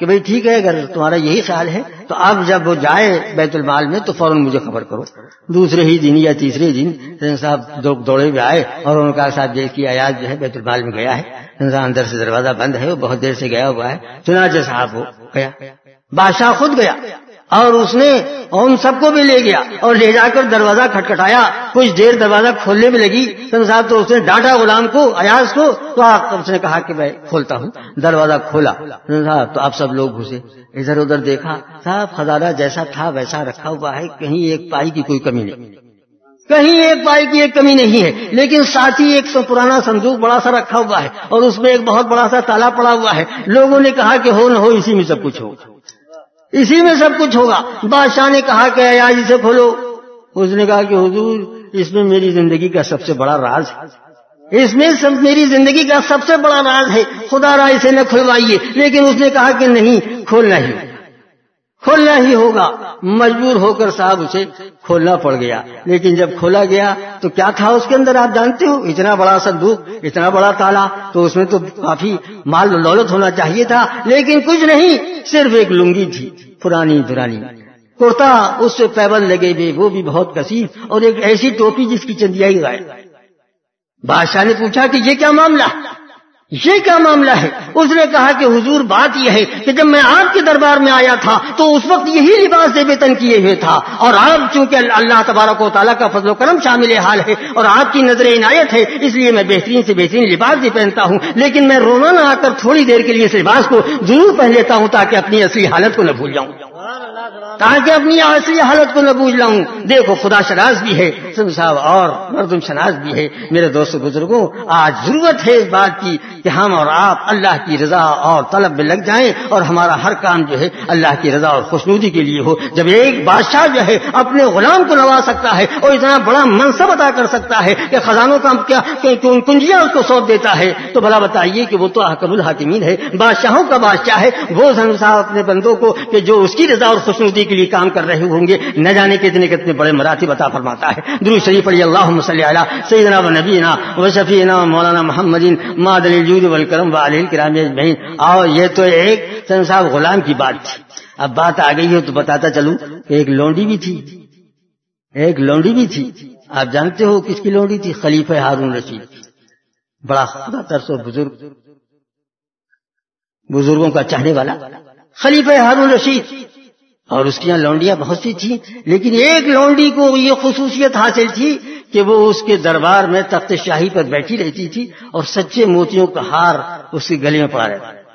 کہ بھئی ٹھیک ہے اگر تمہارا یہی خیال ہے تو اب جب وہ جائے بیت المال میں تو فوراً مجھے خبر کرو. دوسرے ہی دن یا تیسرے دن صاحب دوڑے ہوئے آئے اور ان کا صاحب دیکھیے ایاز جو ہے بیت المال میں گیا ہے، اندر سے دروازہ بند ہے، وہ بہت دیر سے گیا ہوا ہے. چنانچہ صاحب وہ گیا، بادشاہ خود گیا اور اس نے ان سب کو بھی لے گیا اور لے جا کر دروازہ کھٹکھٹایا. کچھ دیر دروازہ کھولنے میں لگی صاحب تو اس نے ڈانٹا غلام کو، ایاز کو، تو اس نے کہا کہ میں کھولتا ہوں. دروازہ کھولا صاحب تو آپ سب لوگ گھسے. ادھر ادھر دیکھا صاحب خزانہ جیسا تھا ویسا رکھا ہوا ہے، کہیں ایک پائی کی کوئی کمی نہیں، کہیں ایک پائی کی ایک کمی نہیں ہے. لیکن ساتھ ہی ایک پرانا صندوق بڑا سا رکھا ہوا ہے اور اس میں ایک بہت بڑا سا تالا پڑا ہوا ہے. لوگوں نے کہا کہ ہو نہ ہو اسی میں سب کچھ ہو، اسی میں سب کچھ ہوگا. بادشاہ نے کہا کہ ایاز اسے کھولو. اس نے کہا کہ حضور اس میں میری زندگی کا سب سے بڑا راز ہے، اس میں سب میری زندگی کا سب سے بڑا راز ہے، خدا را اسے نہ کھلوائیے. لیکن اس نے کہا کہ نہیں، کھولنا ہی کھولنا ہی ہوگا. مجبور ہو کر صاحب اسے کھولنا پڑ گیا. لیکن جب کھولا گیا تو کیا تھا اس کے اندر آپ جانتے ہو؟ اتنا بڑا صندوق، اتنا بڑا تالا، تو اس میں تو کافی مال و دولت ہونا چاہیے تھا. لیکن کچھ نہیں، صرف ایک لنگی تھی پرانی پرانی، کرتا اس سے پیبند لگے ہوئے، وہ بھی بہت کثیر، اور ایک ایسی ٹوپی جس کی چندیائی غائب. بادشاہ نے پوچھا کہ یہ کیا معاملہ یہ کیا معاملہ ہے؟ اس نے کہا کہ حضور بات یہ ہے کہ جب میں آپ کے دربار میں آیا تھا تو اس وقت یہی لباس بے وطن کیے ہوئے تھا، اور آپ چونکہ اللہ تبارک و تعالیٰ کا فضل و کرم شامل حال ہے اور آپ کی نظر عنایت ہے، اس لیے میں بہترین سے بہترین لباس بھی پہنتا ہوں. لیکن میں روزانہ آ کر تھوڑی دیر کے لیے اس لباس کو ضرور پہن لیتا ہوں تاکہ اپنی اصلی حالت کو نہ بھول جاؤں، تاکہ اپنی اصلی حالت کو نہ بوجھ لاؤں. دیکھو خدا شناس بھی ہے صاحب اور مردم شناس بھی ہے. میرے دوست بزرگوں، آج ضرورت ہے اس بات کی کہ ہم اور آپ اللہ کی رضا اور طلب میں لگ جائیں اور ہمارا ہر کام جو ہے اللہ کی رضا اور خوشنودی کے لیے ہو. جب ایک بادشاہ جو ہے اپنے غلام کو نواز سکتا ہے اور اتنا بڑا منصب عطا کر سکتا ہے کہ خزانوں کا کیا کنجیاں اس کو سونپ دیتا ہے، تو بھلا بتائیے کہ وہ تو حکم الحاکمین ہے، بادشاہوں کا بادشاہ ہے. وہ صاحب اپنے بندوں کو کہ جو اس کی رضا اور خوشنودی کے لیے کام کر رہے ہوں گے نہ جانے کتنے کتنے بڑے مراتب عطا فرماتا ہے. درود شریف پڑھیے، اللہم صلی علی سیدنا و نبینا و شفیعنا مولانا محمد مادل الجود والکرم و علیہ الکرام اجمعین. اور یہ تو ایک صاحب غلام کی بات تھی. اب بات آ گئی ہے تو بتاتا چلوں کہ ایک لونڈی بھی تھی، ایک لونڈی بھی تھی. آپ جانتے ہو کس کی لونڈی تھی؟ خلیفہ ہارون رشید. بڑا خدا ترس و بزرگ، بزرگوں کا چاہنے والا خلیفہ ہارون رشید. اور اس کی یہاں لونڈیاں بہت سی تھیں، لیکن ایک لونڈی کو یہ خصوصیت حاصل تھی کہ وہ اس کے دربار میں تخت شاہی پر بیٹھی رہتی تھی اور سچے موتیوں کا ہار اس کے گلے میں پڑا رہتا تھا.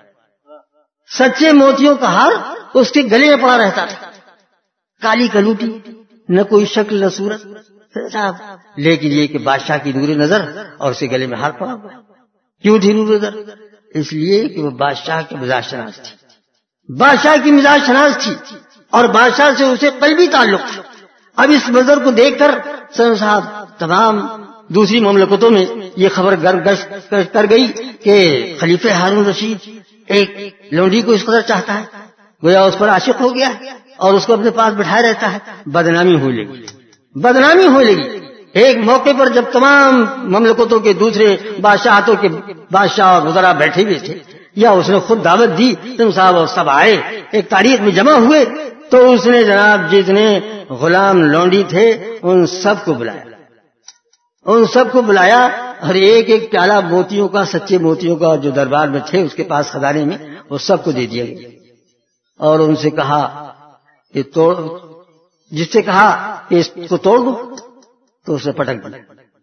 سچے موتیوں کا ہار اس کے گلے میں پڑا رہتا تھا. کالی کلوٹی، نہ کوئی شکل نہ صورت صاحب، لیکن یہ کہ بادشاہ کی نور نظر اور اس کے گلے میں ہار پڑا ہوا. کیوں تھی نور نظر؟ اس لیے کہ وہ بادشاہ کے مزاج شناس تھی، بادشاہ کی مزاج شناس تھی اور بادشاہ سے اسے قلبی تعلق تھا. اب اس منظر کو دیکھ کر صاحب تمام دوسری مملکتوں میں یہ خبر گشت کر گئی کہ خلیفہ ہارون رشید ایک لونڈی کو اس قدر چاہتا ہے، گویا اس پر عاشق ہو گیا اور اس کو اپنے پاس بٹھائے رہتا ہے. بدنامی ہونے لگی، بدنامی ہونے لگی. ایک موقع پر جب تمام مملکتوں کے دوسرے بادشاہتوں کے بادشاہ اور وزراء بیٹھے ہوئے تھے، یا اس نے خود دعوت دی، تم صاحب اور سب آئے، ایک تاریخ میں جمع ہوئے، تو اس نے جناب جتنے غلام لونڈی تھے ان سب کو بلایا، ان سب کو بلایا اور ایک ایک پیالہ موتیوں کا، سچے موتیوں کا جو دربار میں تھے اس کے پاس خزانے میں، وہ سب کو دے دیا گیا. اور ان سے کہا کہ توڑ، جس سے کہا کہ اس کو توڑ دو تو اسے پٹک دیا.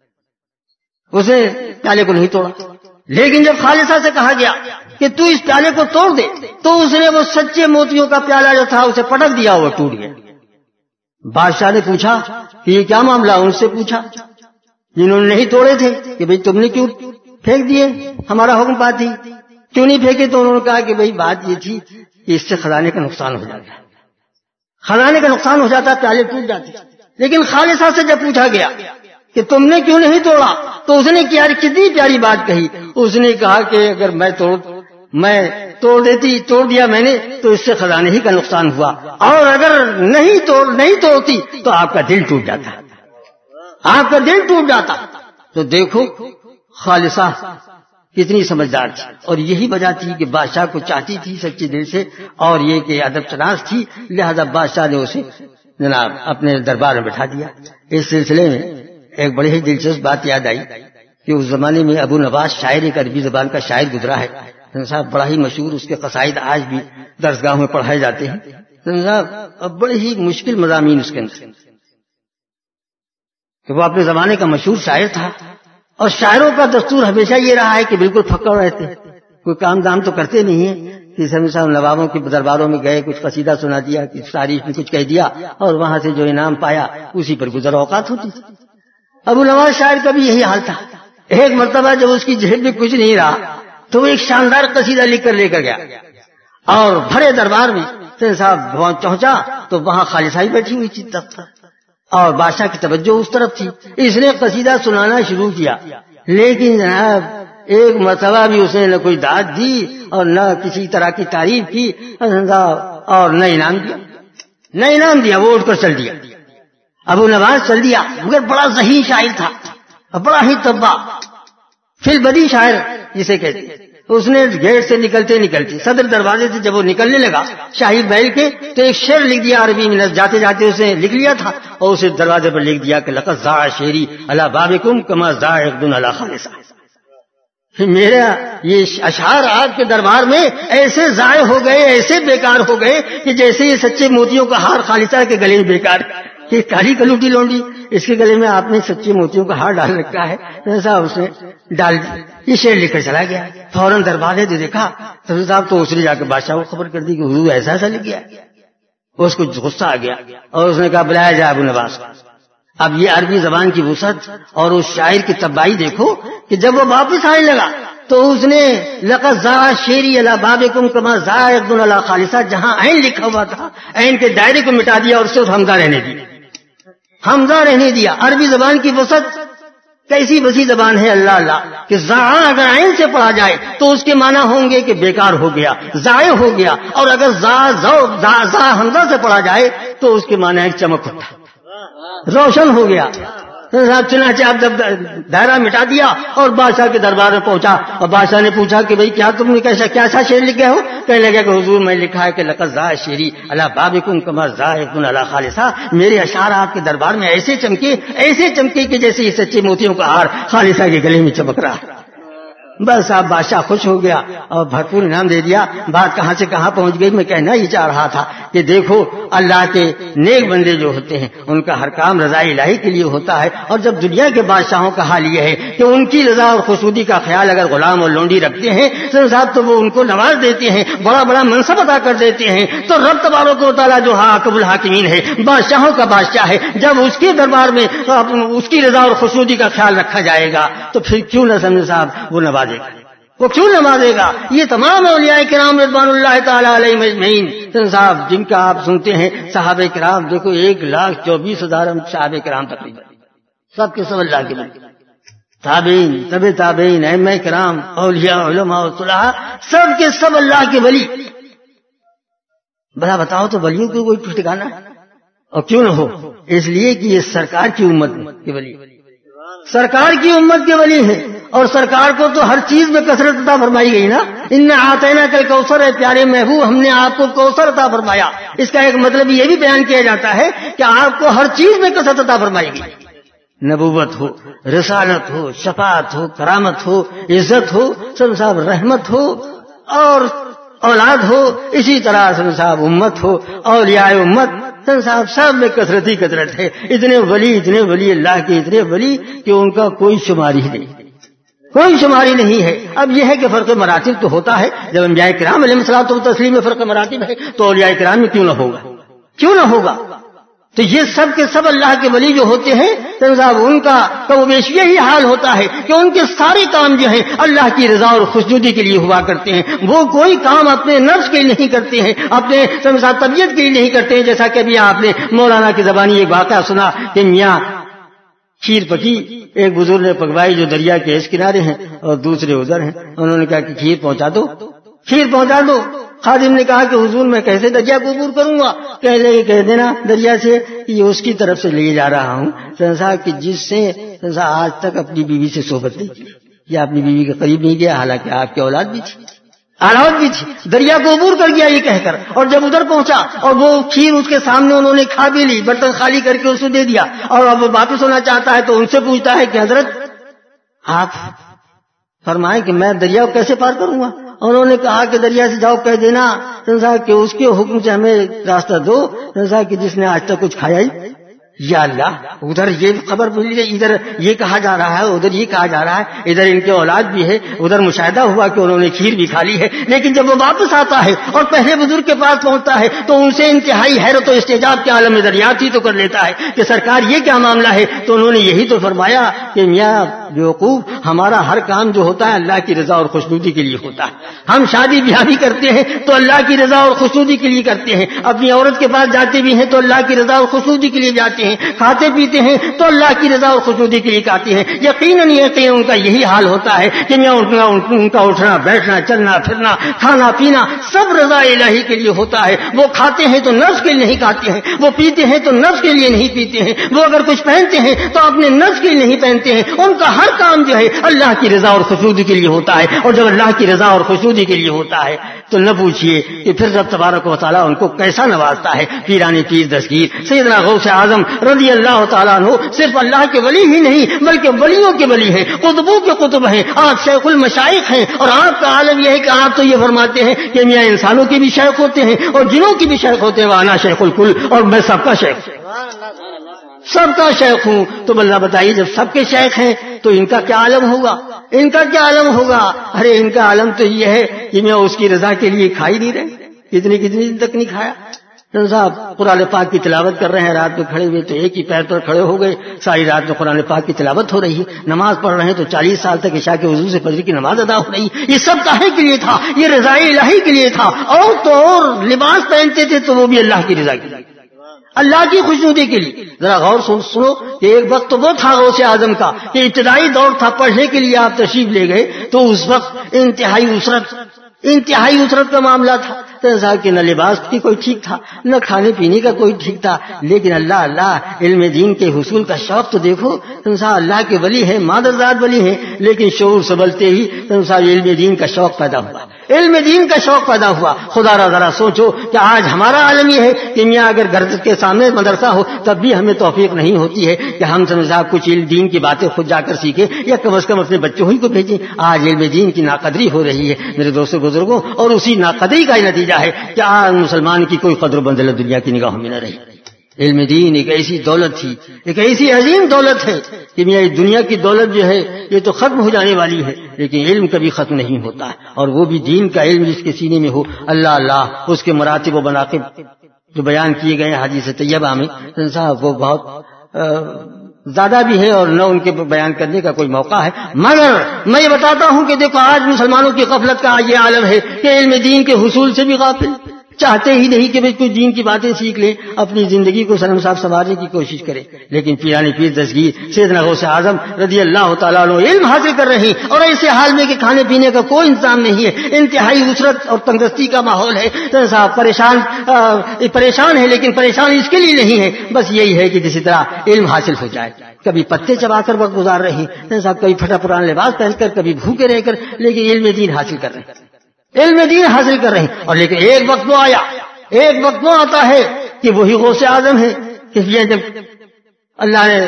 اس نے پیالے کو نہیں توڑا. لیکن جب خالصہ سے کہا گیا کہ تو اس پیالے کو توڑ دے تو اس نے وہ سچے موتیوں کا پیالہ جو تھا اسے پٹک دیا، وہ ٹوٹ گیا. بادشاہ نے پوچھا کہ یہ کیا معاملہ؟ ان سے پوچھا جنہوں نے نہیں توڑے تھے کہ بھئی تم نے کیوں پھینک دیے، ہمارا حکم پاتی کیوں نہیں پھینکے؟ تو انہوں نے کہا کہ بھئی بات یہ تھی کہ اس سے خزانے کا نقصان ہو جاتا ہے، خزانے کا نقصان ہو جاتا، پیالے ٹوٹ جاتے. لیکن خالصہ سے جب پوچھا گیا کہ تم نے کیوں نہیں توڑا تو اس نے کیا کتنی پیاری بات کہی. اس نے کہا کہ اگر میں توڑ میں توڑ دیتی توڑ دیا میں نے تو اس سے خزانے ہی کا نقصان ہوا، اور اگر نہیں توڑ نہیں توڑتی تو آپ کا دل ٹوٹ جاتا، آپ کا دل ٹوٹ جاتا. تو دیکھو خالصہ کتنی سمجھدار تھی، اور یہی وجہ تھی کہ بادشاہ کو چاہتی تھی سچے دل سے، اور یہ کہ ادب شناس تھی، لہذا بادشاہ نے اسے جناب اپنے دربار میں بٹھا دیا۔ اس سلسلے میں ایک بڑی ہی دلچسپ بات یاد آئی کہ اس زمانے میں ابو نواس شاعر، ایک عربی زبان کا شاعر گزرا ہے صاحب، بڑا ہی مشہور، اس کے قصائد آج بھی درسگاہوں میں پڑھائے جاتے ہیں صاحب، بڑے ہی مشکل مضامین اس کے اندر، کہ وہ اپنے زمانے کا مشہور شاعر تھا، اور شاعروں کا دستور ہمیشہ یہ رہا ہے کہ بالکل پھکڑ رہتے ہیں، کوئی کام دام تو کرتے نہیں ہیں، کہ صاحب نوابوں کے درباروں میں گئے، کچھ قصیدہ سنا دیا، کچھ تاریخ میں کچھ کہہ دیا، اور وہاں سے جو انعام پایا اسی پر گزر اوقات ہوتی تھی۔ ابو نواس شاعر کا بھی یہی حال تھا۔ ایک مرتبہ جب اس کی جیب میں کچھ نہیں رہا تو وہ ایک شاندار قصیدہ لکھ کر لے کر گیا، اور بھرے دربار میں صاحب پہنچا تو وہاں خالصائی بیٹھی ہوئی تھی تخت پر، اور بادشاہ کی توجہ اس طرف تھی۔ اس نے قصیدہ سنانا شروع کیا، لیکن جناب ایک مرتبہ بھی اس نے نہ کوئی داد دی اور نہ کسی طرح کی تعریف کی، اور نہ انعام دیا نہ انعام دیا وہ اٹھ کر چل دیا۔ ابو نواس چل دیا، مگر بڑا ذہین شاعر تھا، بڑا ہی طبع فی البدی شاعر جسے کہتے ہیں۔ اس نے گیٹ سے نکلتے نکلتے صدر دروازے سے جب وہ نکلنے لگا شاہی بیل کے، تو ایک شعر لکھ دیا عربی میں، جاتے جاتے اس نے لکھ لیا تھا، اور اسے دروازے پر لکھ دیا کہ لقد ضاع شعری علی بابکم کما ضاع عقد علی خالصہ۔ میرا یہ اشعار آپ کے دربار میں ایسے ضائع ہو گئے، ایسے بیکار ہو گئے کہ جیسے یہ سچے موتیوں کا ہار خالصہ کے گلے میں بیکار، یہ کالی کلوٹی لونڈی، اس کے گلے میں آپ نے سچے موتیوں کا ہار ڈال رکھا ہے، ایسا اس نے ڈال دیا۔ یہ شعر لکھ کر چلا گیا، فوراً دروازے جو دیکھا تو صاحب تو اس نے جا کے بادشاہ کو خبر کر دی کہ حضور ایسا ایسا لکھ گیا۔ اس کو غصہ آ گیا اور اس نے کہا بلایا جائے ابو نواس۔ اب یہ عربی زبان کی وسعت اور اس شاعر کی طباعی دیکھو کہ جب وہ واپس آنے لگا تو اس نے لقد ضاع شعری علی بابکم کما ضاع عقد علی خالصہ، جہاں عین لکھا ہوا تھا عین کے دائرے کو مٹا دیا اور صرف حمزہ رہنے دیا، حمزہ رہنے دیا۔ عربی زبان کی وسعت کیسی وسیع زبان ہے، اللہ اللہ، کہ ضاع اگر عین سے پڑھا جائے تو اس کے معنی ہوں گے کہ بیکار ہو گیا، ضائع ہو گیا، اور اگر ضاع ضاع ضاع حمزہ سے پڑھا جائے تو اس کے معنی ہے چمک اٹھا، روشن ہو گیا۔ چنانچہ اب جب دائرہ مٹا دیا اور بادشاہ کے دربار میں پہنچا، اور بادشاہ نے پوچھا کہ بھئی کیا تم نے کیسا کیسا شعر لکھ گئے ہو؟ کہنے لگا کہ حضور میں لکھا ہے کہ لقد ضاع شعری علی بابکم کما ضاع عقد علی خالصہ، میرے اشعار آپ کے دربار میں ایسے چمکے ایسے چمکے کہ جیسے یہ سچے موتیوں کا ہار خالصہ کے گلے میں چمک رہا ہے۔ بس اب بادشاہ خوش ہو گیا اور بھرپور انعام دے دیا۔ بات کہاں سے کہاں پہنچ گئی، میں کہنا ہی چاہ رہا تھا کہ دیکھو اللہ کے نیک بندے جو ہوتے ہیں ان کا ہر کام رضا الہی کے لیے ہوتا ہے، اور جب دنیا کے بادشاہوں کا حال یہ ہے کہ ان کی رضا اور خوشنودی کا خیال اگر غلام اور لونڈی رکھتے ہیں صاحب تو وہ ان کو نواز دیتے ہیں، بڑا بڑا منصب عطا کر دیتے ہیں۔ تو رب تبارک و تعالیٰ جو حاکم الحاکمین ہے، بادشاہوں کا بادشاہ ہے، جب اس کے دربار میں اس کی رضا اور خوشنودی کا خیال رکھا جائے گا تو پھر کیوں نہ سمجھ صاحب وہ نواز وہ کیوں نوازے گا۔ یہ تمام اولیاء کرام رضوان اللہ تعالی علیہم اجمعین صاحب جن کا آپ سنتے ہیں، صحابہ کرام دیکھو ایک لاکھ چوبیس ہزار صحابہ کرام تقریباً، سب کے سب اللہ کے بندے، تابعین تبع تابعین ائمہ کرام اولیاء علماء اور صلحاء سب کے سب اللہ کے ولی۔ بڑا بتاؤ تو ولیوں کو کوئی ٹھکانا ہے؟ اور کیوں نہ ہو، اس لیے کہ یہ سرکار کی امت کے ولی، سرکار کی امت کے ولی ہیں، اور سرکار کو تو ہر چیز میں کثرت عطا فرمائی گئی نا۔ ان آتینا کل کوثر ہے، پیارے محبوب ہم نے آپ کو کوثر عطا فرمایا۔ اس کا ایک مطلب یہ بھی بیان کیا جاتا ہے کہ آپ کو ہر چیز میں کثرت عطا فرمائی گئی، نبوت ہو، رسالت ہو، شفاعت ہو، کرامت ہو، عزت ہو، سب صاحب رحمت ہو، اور اولاد ہو، اسی طرح سب صاحب امت ہو، اولیاء امت صاحب سب میں کثرت ہی کثرت ہے۔ اتنے ولی اتنے ولی اللہ کے اتنے ولی کہ ان کا کوئی شماری نہیں، کوئی شماری نہیں ہے۔ اب یہ ہے کہ فرق مراتب تو ہوتا ہے، جب انبیاء کرام علیہ الصلوۃ والتسلیم میں فرق مراتب ہے تو اولیاء کرام میں کیوں نہ ہوگا، کیوں نہ ہوگا۔ تو یہ سب کے سب اللہ کے ولی جو ہوتے ہیں صاحب ان کا تو بیش یہی حال ہوتا ہے کہ ان کے سارے کام جو ہیں اللہ کی رضا اور خوشنودی کے لیے ہوا کرتے ہیں۔ وہ کوئی کام اپنے نفس کے لیے نہیں کرتے ہیں، اپنے طبیعت کے لیے نہیں کرتے ہیں۔ جیسا کہ ابھی آپ نے مولانا کی زبانی ایک واقعہ سنا کہ میاں کھیر پکی، ایک بزرگ نے پکوائی جو دریا کے اس کنارے ہیں اور دوسرے ادھر ہیں، انہوں نے کہا کہ کھیر پہنچا دو، کھیر پہنچا دو۔ خادم نے کہا کہ حضور میں کیسے دریا کو عبور کروں گا؟ کہہ لے کہہ دینا دریا سے یہ اس کی طرف سے لے جا رہا ہوں سنسا کہ جس سے سنسا آج تک اپنی بیوی سے صحبت نہیں کی، یہ اپنی بیوی کے قریب نہیں گیا، حالانکہ آپ کی اولاد بھی تھی، اولاد بھی تھی، دریا کو عبور کر گیا یہ کہہ کر، اور جب ادھر پہنچا اور وہ کھیر اس کے سامنے انہوں نے کھا بھی لی، برتن خالی کر کے اس کو دے دیا، اور اب وہ واپس ہونا چاہتا ہے تو ان سے پوچھتا ہے کہ حضرت آپ فرمائیں کہ میں دریا کو کیسے پار کروں گا؟ انہوں نے کہا کہ دریا سے جاؤ کہہ دینا کہ اس کے حکم سے ہمیں راستہ دو کہ جس نے آج تک کچھ کھایا ہی۔ یا اللہ، ادھر یہ خبر ملی، ادھر یہ کہا جا رہا ہے، ادھر یہ کہا جا رہا ہے، ادھر ان کے اولاد بھی ہے، ادھر مشاہدہ ہوا کہ انہوں نے کھیر بھی کھا لی ہے، لیکن جب وہ واپس آتا ہے اور پہلے بزرگ کے پاس پہنچتا ہے تو ان سے انتہائی حیرت و استعجاب کے عالم میں دریافت ہی تو کر لیتا ہے کہ سرکار یہ کیا معاملہ ہے؟ تو انہوں نے یہی تو فرمایا کہ میاں بیوقوف، ہمارا ہر کام جو ہوتا ہے اللہ کی رضا اور خوشنودی کے لیے ہوتا ہے، ہم شادی بیاہ بھی کرتے ہیں تو اللہ کی رضا اور خوشنودی کے لیے کرتے ہیں، اپنی عورت کے پاس جاتے بھی ہیں تو اللہ کی رضا اور خوشنودی کے لیے جاتے ہیں، کھاتے پیتے ہیں تو اللہ کی رضا اور خوشنودی کے لیے کھاتے ہیں۔ یقیناً یقیناً ان کا یہی حال ہوتا ہے کہ میں ان کا اٹھنا بیٹھنا چلنا پھرنا کھانا پینا سب رضا الہی کے لیے ہوتا ہے۔ وہ کھاتے ہیں تو نفس کے لیے نہیں کھاتے ہیں، وہ پیتے ہیں تو نفس کے لیے نہیں پیتے ہیں، وہ اگر کچھ پہنتے ہیں تو اپنے نفس کے لیے نہیں پہنتے ہیں، ان کا ہر کام جو ہے اللہ کی رضا اور خوشنودی کے لیے ہوتا ہے۔ اور جب اللہ کی رضا اور خوشنودی کے لیے ہوتا ہے تو نہ پوچھیے کہ پھر رب تبارک و تعالیٰ ان کو کیسا نوازتا ہے۔ پیرانی پیر دستگیر سیدنا غوث اعظم رضی اللہ تعالیٰ عنہ صرف اللہ کے ولی ہی نہیں بلکہ ولیوں کے ولی ہیں، قطبوں کے قطب ہیں، آپ شیخ المشائخ ہیں، اور آپ کا عالم یہ ہے کہ آپ تو یہ فرماتے ہیں کہ میاں انسانوں کے بھی شیخ ہوتے ہیں اور جنوں کے بھی شیخ ہوتے ہیں، وانا شیخ الکل، اور میں سب کا شیخ سب کا شیخ ہوں۔ تو اللہ بتائیے جب سب کے شیخ ہیں تو ان کا کیا عالم ہوگا؟ ان کا کیا عالم ہوگا؟ ارے ان کا عالم تو یہ ہے کہ میں اس کی رضا کے لیے کھائی نہیں رہے، کتنی کتنی دن تک نہیں کھایا۔ صاحب قرآن پاک کی تلاوت کر رہے ہیں، رات میں کھڑے ہوئے تو ایک ہی پیر پر کھڑے ہو گئے، ساری رات میں قرآن پاک کی تلاوت ہو رہی ہے، نماز پڑھ رہے ہیں تو چالیس سال تک عشاء کے وضو سے فجر کی نماز ادا ہو رہی ہے۔ یہ سب کاہے کے لیے تھا؟ یہ رضا الہی کے لیے تھا۔ اور تو اور لباس پہنتے تھے تو وہ بھی اللہ کی رضا کے لیے، اللہ کی خوشنودی کے لیے۔ ذرا غور سنو کہ ایک وقت تو وہ تھا غوث اعظم کا کہ ابتدائی دور تھا، پڑھنے کے لیے آپ تشریف لے گئے تو اس وقت انتہائی اسرت انتہائی اسرت کا معاملہ تھا، کہ نہ لباس کی کوئی ٹھیک تھا نہ کھانے پینے کا کوئی ٹھیک تھا، لیکن اللہ اللہ علم دین کے حصول کا شوق تو دیکھو، انسان اللہ کے ولی ہے، مادرزاد ولی ہیں، لیکن شعور سنبھلتے ہی انسان علم دین کا شوق پیدا ہوا، علم دین کا شوق پیدا ہوا۔ خدا را ذرا سوچو کہ آج ہمارا عالم یہ ہے کہ میاں اگر گھر کے سامنے مدرسہ ہو تب بھی ہمیں توفیق نہیں ہوتی ہے کہ ہم سمجھا کچھ علم دین کی باتیں خود جا کر سیکھیں یا کم از کم اپنے بچوں ہی کو بھیجیں۔ آج علم دین کی ناقدری ہو رہی ہے میرے دوستوں بزرگوں، اور اسی ناقدری کا نتیجہ ہے کہ آج مسلمان کی کوئی قدر و منزلت دنیا کی نگاہوں میں نہ رہی۔ علم دین ایک ایسی دولت تھی، ایک ایسی عظیم دولت ہے کہ میاں دنیا کی دولت جو ہے یہ تو ختم ہو جانے والی ہے، لیکن علم کبھی ختم نہیں ہوتا ہے، اور وہ بھی دین کا علم جس کے سینے میں ہو۔ اللہ اللہ اس کے مراتب و مناقب جو بیان کیے گئے ہیں حدیث طیبہ میں صاحب وہ بہت زیادہ بھی ہے اور نہ ان کے بیان کرنے کا کوئی موقع ہے، مگر میں یہ بتاتا ہوں کہ دیکھو آج مسلمانوں کی غفلت کا یہ عالم ہے کہ علم دین کے حصول سے بھی غافل، چاہتے ہی نہیں کہ کچھ دین کی باتیں سیکھ لیں، اپنی زندگی کو سلم صاحب سنوارنے کی کوشش کریں۔ لیکن پیرانی پیر دستگیر سیدنا غوث اعظم رضی اللہ تعالیٰ عنہ علم حاصل کر رہے ہیں اور ایسے حال میں کہ کھانے پینے کا کوئی انتظام نہیں ہے، انتہائی اسرت اور تنگدستی کا ماحول ہے، صاحب پریشان پریشان ہے، لیکن پریشان اس کے لیے نہیں ہے، بس یہی ہے کہ کسی طرح علم حاصل ہو جائے۔ کبھی پتے چبا کر وقت گزار رہے ہیں صاحب، کبھی پھٹا پرانا لباس پہن کر، کبھی بھوکے رہ کر، لیکن علم دین حاصل کر رہے ہیں، علم دین حاصل کر رہے ہیں۔ اور لیکن ایک وقت وہ آیا ایک وقت وہ آتا ہے کہ وہی غوث اعظم ہے کہ جب اللہ نے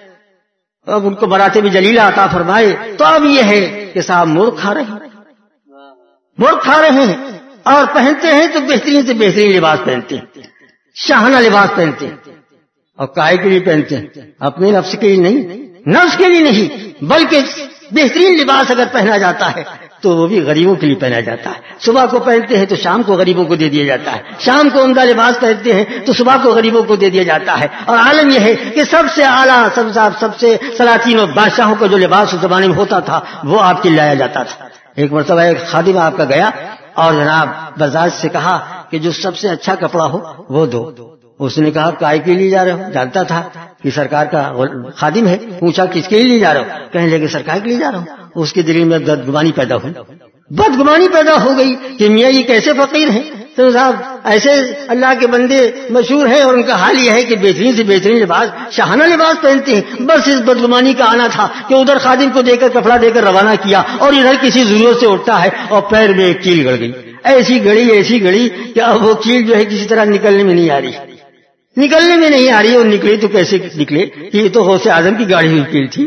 اب ان کو مراتب جلیلہ عطا فرمائے تو اب یہ ہے کہ صاحب مرغ کھا رہے ہیں مرغ کھا رہے ہیں اور پہنتے ہیں تو بہترین سے بہترین لباس پہنتے ہیں، شاہانہ لباس پہنتے ہیں، اور کائے کے لیے پہنتے ہیں؟ اپنے نفس کے لیے نہیں، نفس کے لیے نہیں، بلکہ بہترین لباس اگر پہنا جاتا ہے تو وہ بھی غریبوں کے لیے پہنا جاتا ہے۔ صبح کو پہنتے ہیں تو شام کو غریبوں کو دے دیا جاتا ہے، شام کو عمدہ لباس پہنتے ہیں تو صبح کو غریبوں کو دے دیا جاتا ہے۔ اور عالم یہ ہے کہ سب سے اعلیٰ سب سب سے سلاطین اور بادشاہوں کا جو لباس اس زمانے میں ہوتا تھا وہ آپ کے لایا جاتا تھا۔ ایک مرتبہ ایک خادم آپ کا گیا اور جناب بزاج سے کہا کہ جو سب سے اچھا کپڑا ہو وہ دو۔ اس نے کہا کائے کے لیے جا رہے ہو؟ جانتا تھا کہ سرکار کا خادم ہے، پوچھا کس کے لیے جا رہے ہو؟ کہنے لگے سرکار کے لیے جا رہا ہوں۔ اس کے دل میں بدگمانی پیدا ہوئی بدگمانی پیدا ہو گئی کہ میاں یہ کیسے فقیر ہیں تو صاحب ایسے اللہ کے بندے مشہور ہیں اور ان کا حال یہ ہے کہ بہترین سے بہترین لباس شاہانہ لباس پہنتے ہیں. بس اس بدگمانی کا آنا تھا کہ ادھر خادم کو دے کر کپڑا دے کر روانہ کیا اور ادھر کسی ضرورت سے اٹھتا ہے اور پیر میں ایک کیل گڑ گئی. ایسی گڑی ایسی گڑی کہ اب وہ کیل جو ہے کسی طرح نکلنے میں نہیں آ رہی نکلنے میں نہیں آ رہی اور نکلی تو کیسے نکلے کہ یہ تو غوث اعظم کی گاڑی ہوئی کیل تھی.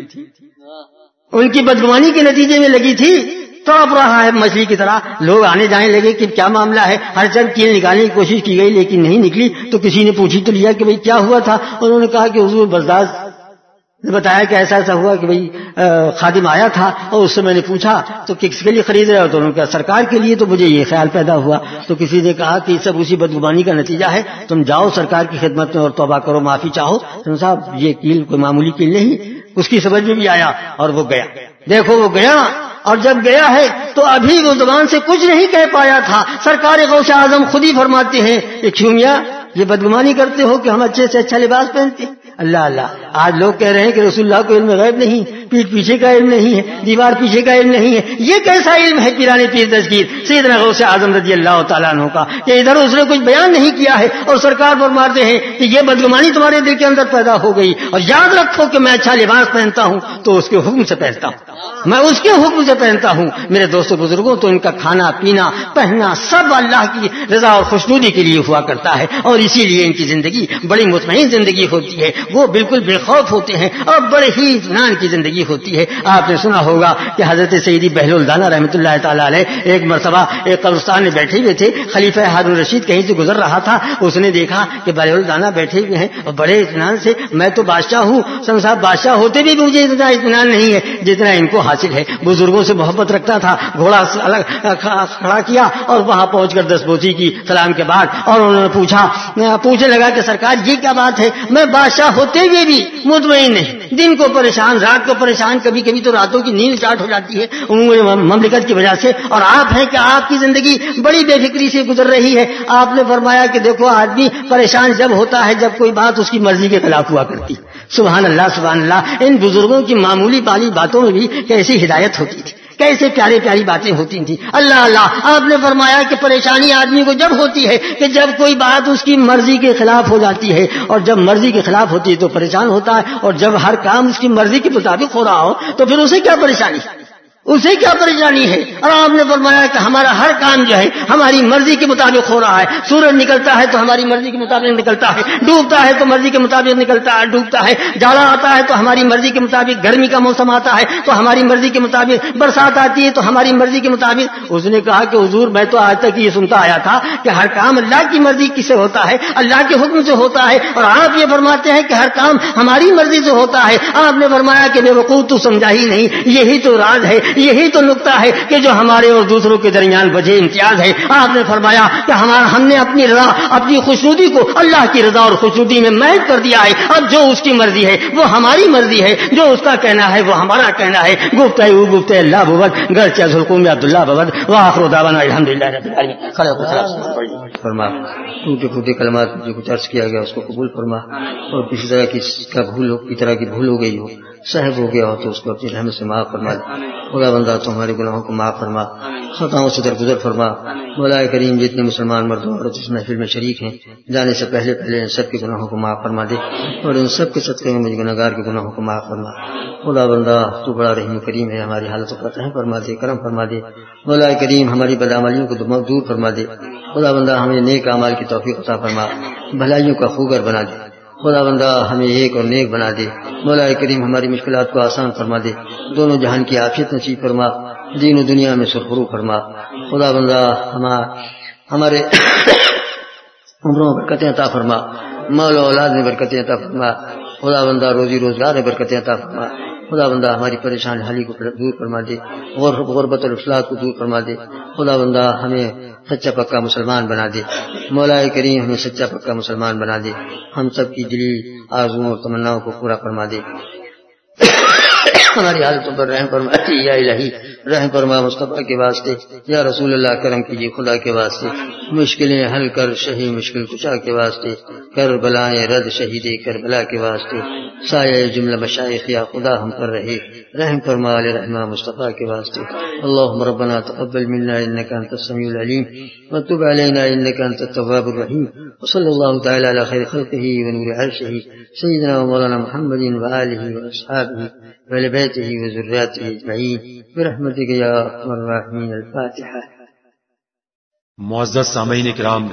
ان کی بدگمانی کے نتیجے میں لگی تھی. تڑپ رہا ہے مچھلی کی طرح. لوگ آنے جانے لگے کہ کیا معاملہ ہے. ہر چند کیل نکالنے کی کوشش کی گئی لیکن نہیں نکلی. تو کسی نے پوچھی تو لیا کہ بھئی کیا ہوا تھا. انہوں نے کہا کہ حضور بزداز نے بتایا کہ ایسا ایسا ہوا کہ بھئی خادم آیا تھا اور اس سے میں نے پوچھا تو کس کے لیے خرید رہے ہو. تو انہوں نے کہا سرکار کے لیے. تو مجھے یہ خیال پیدا ہوا. تو کسی نے کہا کہ سب اسی بدگمانی کا نتیجہ ہے. تم جاؤ سرکار کی خدمت میں اور توبہ کرو معافی چاہو. تو صاحب یہ کیل کوئی معمولی کیل نہیں. اس کی سمجھ میں بھی آیا اور وہ گیا. دیکھو وہ گیا اور جب گیا ہے تو ابھی وہ زبان سے کچھ نہیں کہہ پایا تھا. سرکار غوث اعظم خود ہی فرماتے ہیں کہ کیوں میاں یہ بدگمانی کرتے ہو کہ ہم اچھے سے اچھا لباس پہنتے ہیں. اللہ اللہ. آج لوگ کہہ رہے ہیں کہ رسول اللہ کو علم غیب نہیں, پیٹھ پیچھے کا علم نہیں ہے, دیوار پیچھے کا علم نہیں ہے. یہ کیسا علم ہے پیران پیر دستگیر سیدنا غوث اعظم رضی اللہ تعالیٰ عنہ کا کہ ادھر اس نے کچھ بیان نہیں کیا ہے اور سرکار فرماتے ہیں کہ یہ بدگمانی تمہارے دل کے اندر پیدا ہو گئی. اور یاد رکھو کہ میں اچھا لباس پہنتا ہوں تو اس کے حکم سے پہنتا ہوں, میں اس کے حکم سے پہنتا ہوں. میرے دوستوں بزرگوں تو ان کا کھانا پینا پہننا سب اللہ کی رضا اور خوشنودی کے لیے ہوا کرتا ہے اور اسی لیے ان کی زندگی بڑی مطمئن زندگی ہوتی ہے. وہ بالکل بے خوف ہوتے ہیں اور بڑے ہی اطمینان کی زندگی ہوتی ہے. آپ نے سنا ہوگا کہ حضرت سیدی بہلول دانا رحمۃ اللہ تعالی علیہ ایک مرتبہ ایک قبرستان میں بیٹھے ہوئے تھے. خلیفہ ہارون رشید کہیں سے گزر رہا تھا. اس نے دیکھا کہ بہلول دانا بیٹھے ہوئے ہیں اور بڑے اطمینان سے. میں تو بادشاہ ہوں سن صاحب, بادشاہ ہوتے بھی مجھے اتنا اطمینان نہیں ہے جتنا ان کو حاصل ہے. بزرگوں سے محبت رکھتا تھا. گھوڑا کھڑا کیا اور وہاں پہنچ کر دس بوسی کی سلام کے بعد اور انہوں نے پوچھا پوچھنے لگا کہ سرکار یہ کیا بات ہے, میں بادشاہ ہوتے ہوئے بھی مطمئن نہیں, دن کو پریشان رات کو پریشان, کبھی کبھی تو راتوں کی نیند اسٹارٹ ہو جاتی ہے عموماً مملکت کی وجہ سے, اور آپ ہیں کہ آپ کی زندگی بڑی بے فکری سے گزر رہی ہے. آپ نے فرمایا کہ دیکھو آدمی پریشان جب ہوتا ہے جب کوئی بات اس کی مرضی کے خلاف ہوا کرتی. سبحان اللہ سبحان اللہ. ان بزرگوں کی معمولی بالی باتوں میں بھی کیسی ہدایت ہوتی تھی, کیسے پیارے پیاری باتیں ہوتی تھیں. اللہ اللہ. آپ نے فرمایا کہ پریشانی آدمی کو جب ہوتی ہے کہ جب کوئی بات اس کی مرضی کے خلاف ہو جاتی ہے, اور جب مرضی کے خلاف ہوتی ہے تو پریشان ہوتا ہے, اور جب ہر کام اس کی مرضی کے مطابق ہو رہا ہو تو پھر اسے کیا پریشانی اسے کیا پریشانی ہے. اور آپ نے فرمایا کہ ہمارا ہر کام جو ہے ہماری مرضی کے مطابق ہو رہا ہے. سورج نکلتا ہے تو ہماری مرضی کے مطابق نکلتا ہے, ڈوبتا ہے تو مرضی کے مطابق نکلتا ہے ڈوبتا ہے, جاڑا آتا ہے تو ہماری مرضی کے مطابق, گرمی کا موسم آتا ہے تو ہماری مرضی کے مطابق, برسات آتی ہے تو ہماری مرضی کے مطابق. اس نے کہا کہ حضور میں تو آج تک یہ سنتا آیا تھا کہ ہر کام اللہ کی مرضی سے ہوتا ہے, اللہ کے حکم سے ہوتا ہے, اور آپ یہ فرماتے ہیں کہ ہر کام ہماری مرضی سے ہوتا ہے. آپ نے فرمایا کہ بے وقوف تو سمجھا ہی نہیں, یہی تو راز ہے, یہی تو نقطہ ہے کہ جو ہمارے اور دوسروں کے درمیان وجہ امتیاز ہے. آپ نے فرمایا کہ ہمارا ہم نے اپنی رضا اپنی خوشنودی کو اللہ کی رضا اور خوشنودی میں محض کر دیا ہے. اب جو اس کی مرضی ہے وہ ہماری مرضی ہے, جو اس کا کہنا ہے وہ ہمارا کہنا ہے. گفتہ او گفتہ اللہ ببد گرچہ حکم عبداللہ ببد وآخر دعوانا الحمدللہ رب العالمین. فرما ٹوٹے پھوٹے کلمات جو کچھ عرض کیا گیا اس کو قبول فرما, اور کسی طرح کی کا بھول ہو, کی طرح کی بھول ہو گئی ہو, صاحب ہو گیا ہو تو اس کو اپنی رحمت سے معاف فرما دے. خدا بندہ تو ہمارے گناہوں کو معاف فرما, خطاؤں سے درگزر فرما. مولا کریم جتنے مسلمان مرد و عورت اس محفل میں شریک ہیں جانے سے پہلے پہلے ان سب کے گناہوں کو معاف فرما دے, اور ان سب کے صدقے میں مجھ گناہگار کے گناہوں کو معاف فرما. خدا بندہ تو بڑا رحیم کریم ہے, ہماری حالت کو رحم فرما دے, کرم فرما دے. مولا کریم ہماری بدعمالیوں کو دور فرما دے. خدا بندہ ہمیں نیک اعمال کی توفیق عطا فرما, بھلائیوں کا خوگر بنا دے. خدا بندہ ہمیں ایک اور نیک بنا دے. مولا کریم ہماری مشکلات کو آسان فرما دے, دونوں جہان کی عافیت نصیب فرما, دین و دنیا میں سرخرو فرما. خدا بندہ ہمارے عمروں میں برکتیں عطا فرما, مال و اولاد میں برکتیں عطا فرما. خدا بندہ روزی روزگار میں برکتیں عطا فرما. خدا بندہ ہماری پریشان حالی کو دور فرما دے, غربت اور افلاس کو دور فرما دے. خدا بندہ ہمیں سچا پکا مسلمان بنا دے. مولا کریم ہمیں سچا پکا مسلمان بنا دے, ہم سب کی دلی آرزوؤں اور تمناؤں کو پورا فرما دے. ہماری حالتوں پر رحم فرما یا الہی رحم فرما مصطفیٰ کے واسطے، یا رسول اللہ کرم کیجیے خدا کے واسطے، مشکلیں حل کر شہی مشکل کشا کے واسطے، کر بلائیں رد شہید کربلا کے واسطے، سایہ جملہ مشائخ یا خدا ہم پر رہے، رحم فرما علی رحمہ مصطفیٰ کے واسطے۔ اللهم ربنا تقبل منا انك انت السميع العليم وتب علينا انك انت التواب الرحيم، وصلى الله تعالى على خير خلقه ونور عرشه سيدنا ومولانا محمد وآله وأصحابه وآل بيته وذرياته أجمعين برحمتك يا أرحم الراحمين۔ الفاتحة۔ معزز سامعین کرام،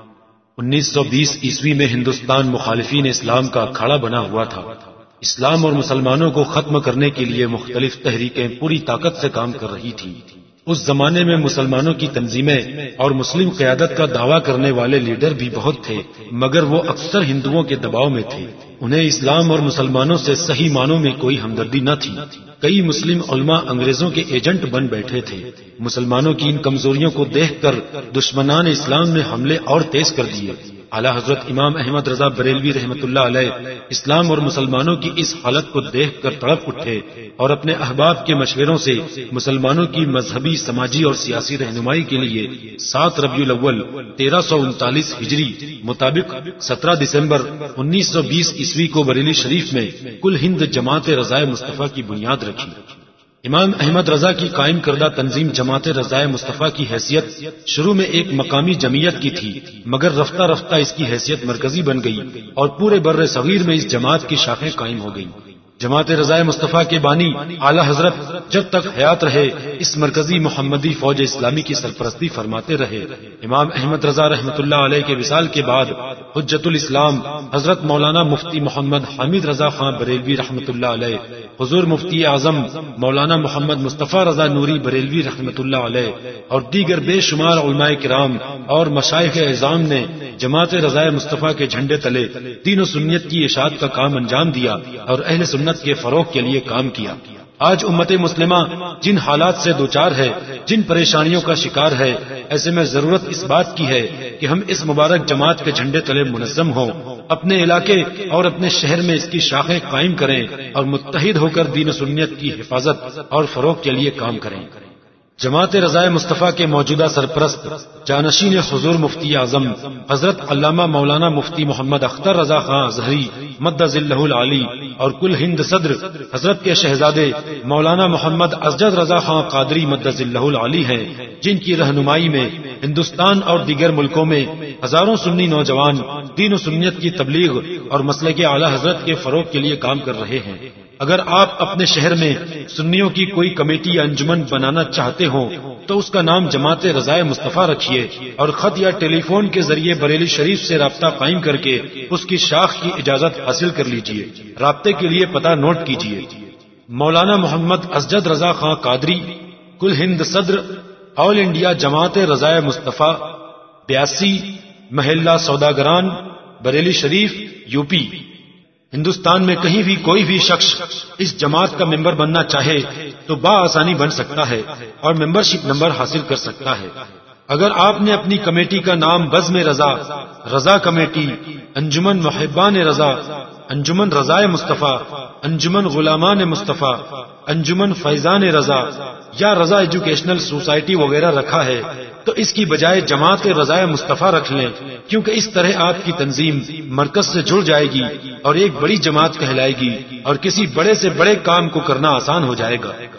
انیس سو بیس عیسوی میں ہندوستان مخالفین اسلام کا اکھاڑا بنا ہوا تھا۔ اسلام اور مسلمانوں کو ختم کرنے کے لیے مختلف تحریکیں پوری طاقت سے کام کر رہی تھی۔ اس زمانے میں مسلمانوں کی تنظیمیں اور مسلم قیادت کا دعویٰ کرنے والے لیڈر بھی بہت تھے، مگر وہ اکثر ہندوؤں کے دباؤ میں تھے۔ انہیں اسلام اور مسلمانوں سے صحیح معنوں میں کوئی ہمدردی نہ تھی۔ کئی مسلم علماء انگریزوں کے ایجنٹ بن بیٹھے تھے۔ مسلمانوں کی ان کمزوریوں کو دیکھ کر دشمنان اسلام نے حملے اور تیز کر دیے۔ اعلی حضرت امام احمد رضا بریلوی رحمۃ اللہ علیہ اسلام اور مسلمانوں کی اس حالت کو دیکھ کر تڑپ اٹھے اور اپنے احباب کے مشوروں سے مسلمانوں کی مذہبی، سماجی اور سیاسی رہنمائی کے لیے سات ربیع الاول تیرہ سو انتالیس ہجری مطابق سترہ دسمبر انیس سو بیس عیسوی کو بریلی شریف میں کل ہند جماعت رضائے مصطفیٰ کی بنیاد رکھی۔ امام احمد رضا کی قائم کردہ تنظیم جماعت رضائے مصطفیٰ کی حیثیت شروع میں ایک مقامی جمعیت کی تھی، مگر رفتہ رفتہ اس کی حیثیت مرکزی بن گئی اور پورے بر صغیر میں اس جماعت کی شاخیں قائم ہو گئیں۔ جماعت رضائے مصطفیٰ کے بانی اعلی حضرت جب تک حیات رہے اس مرکزی محمدی فوج اسلامی کی سرپرستی فرماتے رہے۔ امام احمد رضا رحمۃ اللہ علیہ کے وصال کے بعد حجت الاسلام حضرت مولانا مفتی محمد حامد رضا خان بریلوی رحمۃ اللہ علیہ، حضور مفتی اعظم مولانا محمد مصطفیٰ رضا نوری بریلوی رحمۃ اللہ علیہ اور دیگر بے شمار علماء کرام اور مشائخ اعظام نے جماعت رضائے مصطفیٰ کے جھنڈے تلے دین و سنت کی اشاعت کا کام انجام دیا اور اہل سنت کے فروغ کے لیے کام کیا۔ آج امت مسلمہ جن حالات سے دوچار ہے، جن پریشانیوں کا شکار ہے، ایسے میں ضرورت اس بات کی ہے کہ ہم اس مبارک جماعت کے جھنڈے تلے منظم ہوں، اپنے علاقے اور اپنے شہر میں اس کی شاخیں قائم کریں اور متحد ہو کر دین و سنت کی حفاظت اور فروغ کے لیے کام کریں۔ جماعت رضائے مصطفیٰ کے موجودہ سرپرست جانشین حضور مفتی اعظم حضرت علامہ مولانا مفتی محمد اختر رضا خان ازہری مد ذلہ العالی اور کل ہند صدر حضرت کے شہزادے مولانا محمد اسجد رضا خان قادری مد ذلہ العالی ہیں، جن کی رہنمائی میں ہندوستان اور دیگر ملکوں میں ہزاروں سنی نوجوان دین و سنت کی تبلیغ اور مسلک اعلی حضرت کے فروغ کے لیے کام کر رہے ہیں۔ اگر آپ اپنے شہر میں سنیوں کی کوئی کمیٹی یا انجمن بنانا چاہتے ہوں تو اس کا نام جماعت رضائے مصطفیٰ رکھیے اور خط یا ٹیلی فون کے ذریعے بریلی شریف سے رابطہ قائم کر کے اس کی شاخ کی اجازت حاصل کر لیجیے۔ رابطے کے لیے پتہ نوٹ کیجیے: مولانا محمد اسجد رضا خان قادری، کل ہند صدر، آل انڈیا جماعت رضائے مصطفیٰ، بیاسی، محلہ سوداگران، بریلی شریف، یو پی۔ ہندوستان میں کہیں بھی کوئی بھی شخص اس جماعت کا ممبر بننا چاہے تو بآسانی بن سکتا ہے اور ممبرشپ نمبر حاصل کر سکتا ہے۔ اگر آپ نے اپنی کمیٹی کا نام بزم رضا، رضا کمیٹی، انجمن محبان رضا، انجمن رضائے مصطفیٰ، انجمن غلامان مصطفیٰ، انجمن فیضان رضا یا رضا ایجوکیشنل سوسائٹی وغیرہ رکھا ہے تو اس کی بجائے جماعت رضائے مصطفیٰ رکھ لیں، کیونکہ اس طرح آپ کی تنظیم مرکز سے جڑ جائے گی اور ایک بڑی جماعت کہلائے گی اور کسی بڑے سے بڑے کام کو کرنا آسان ہو جائے گا۔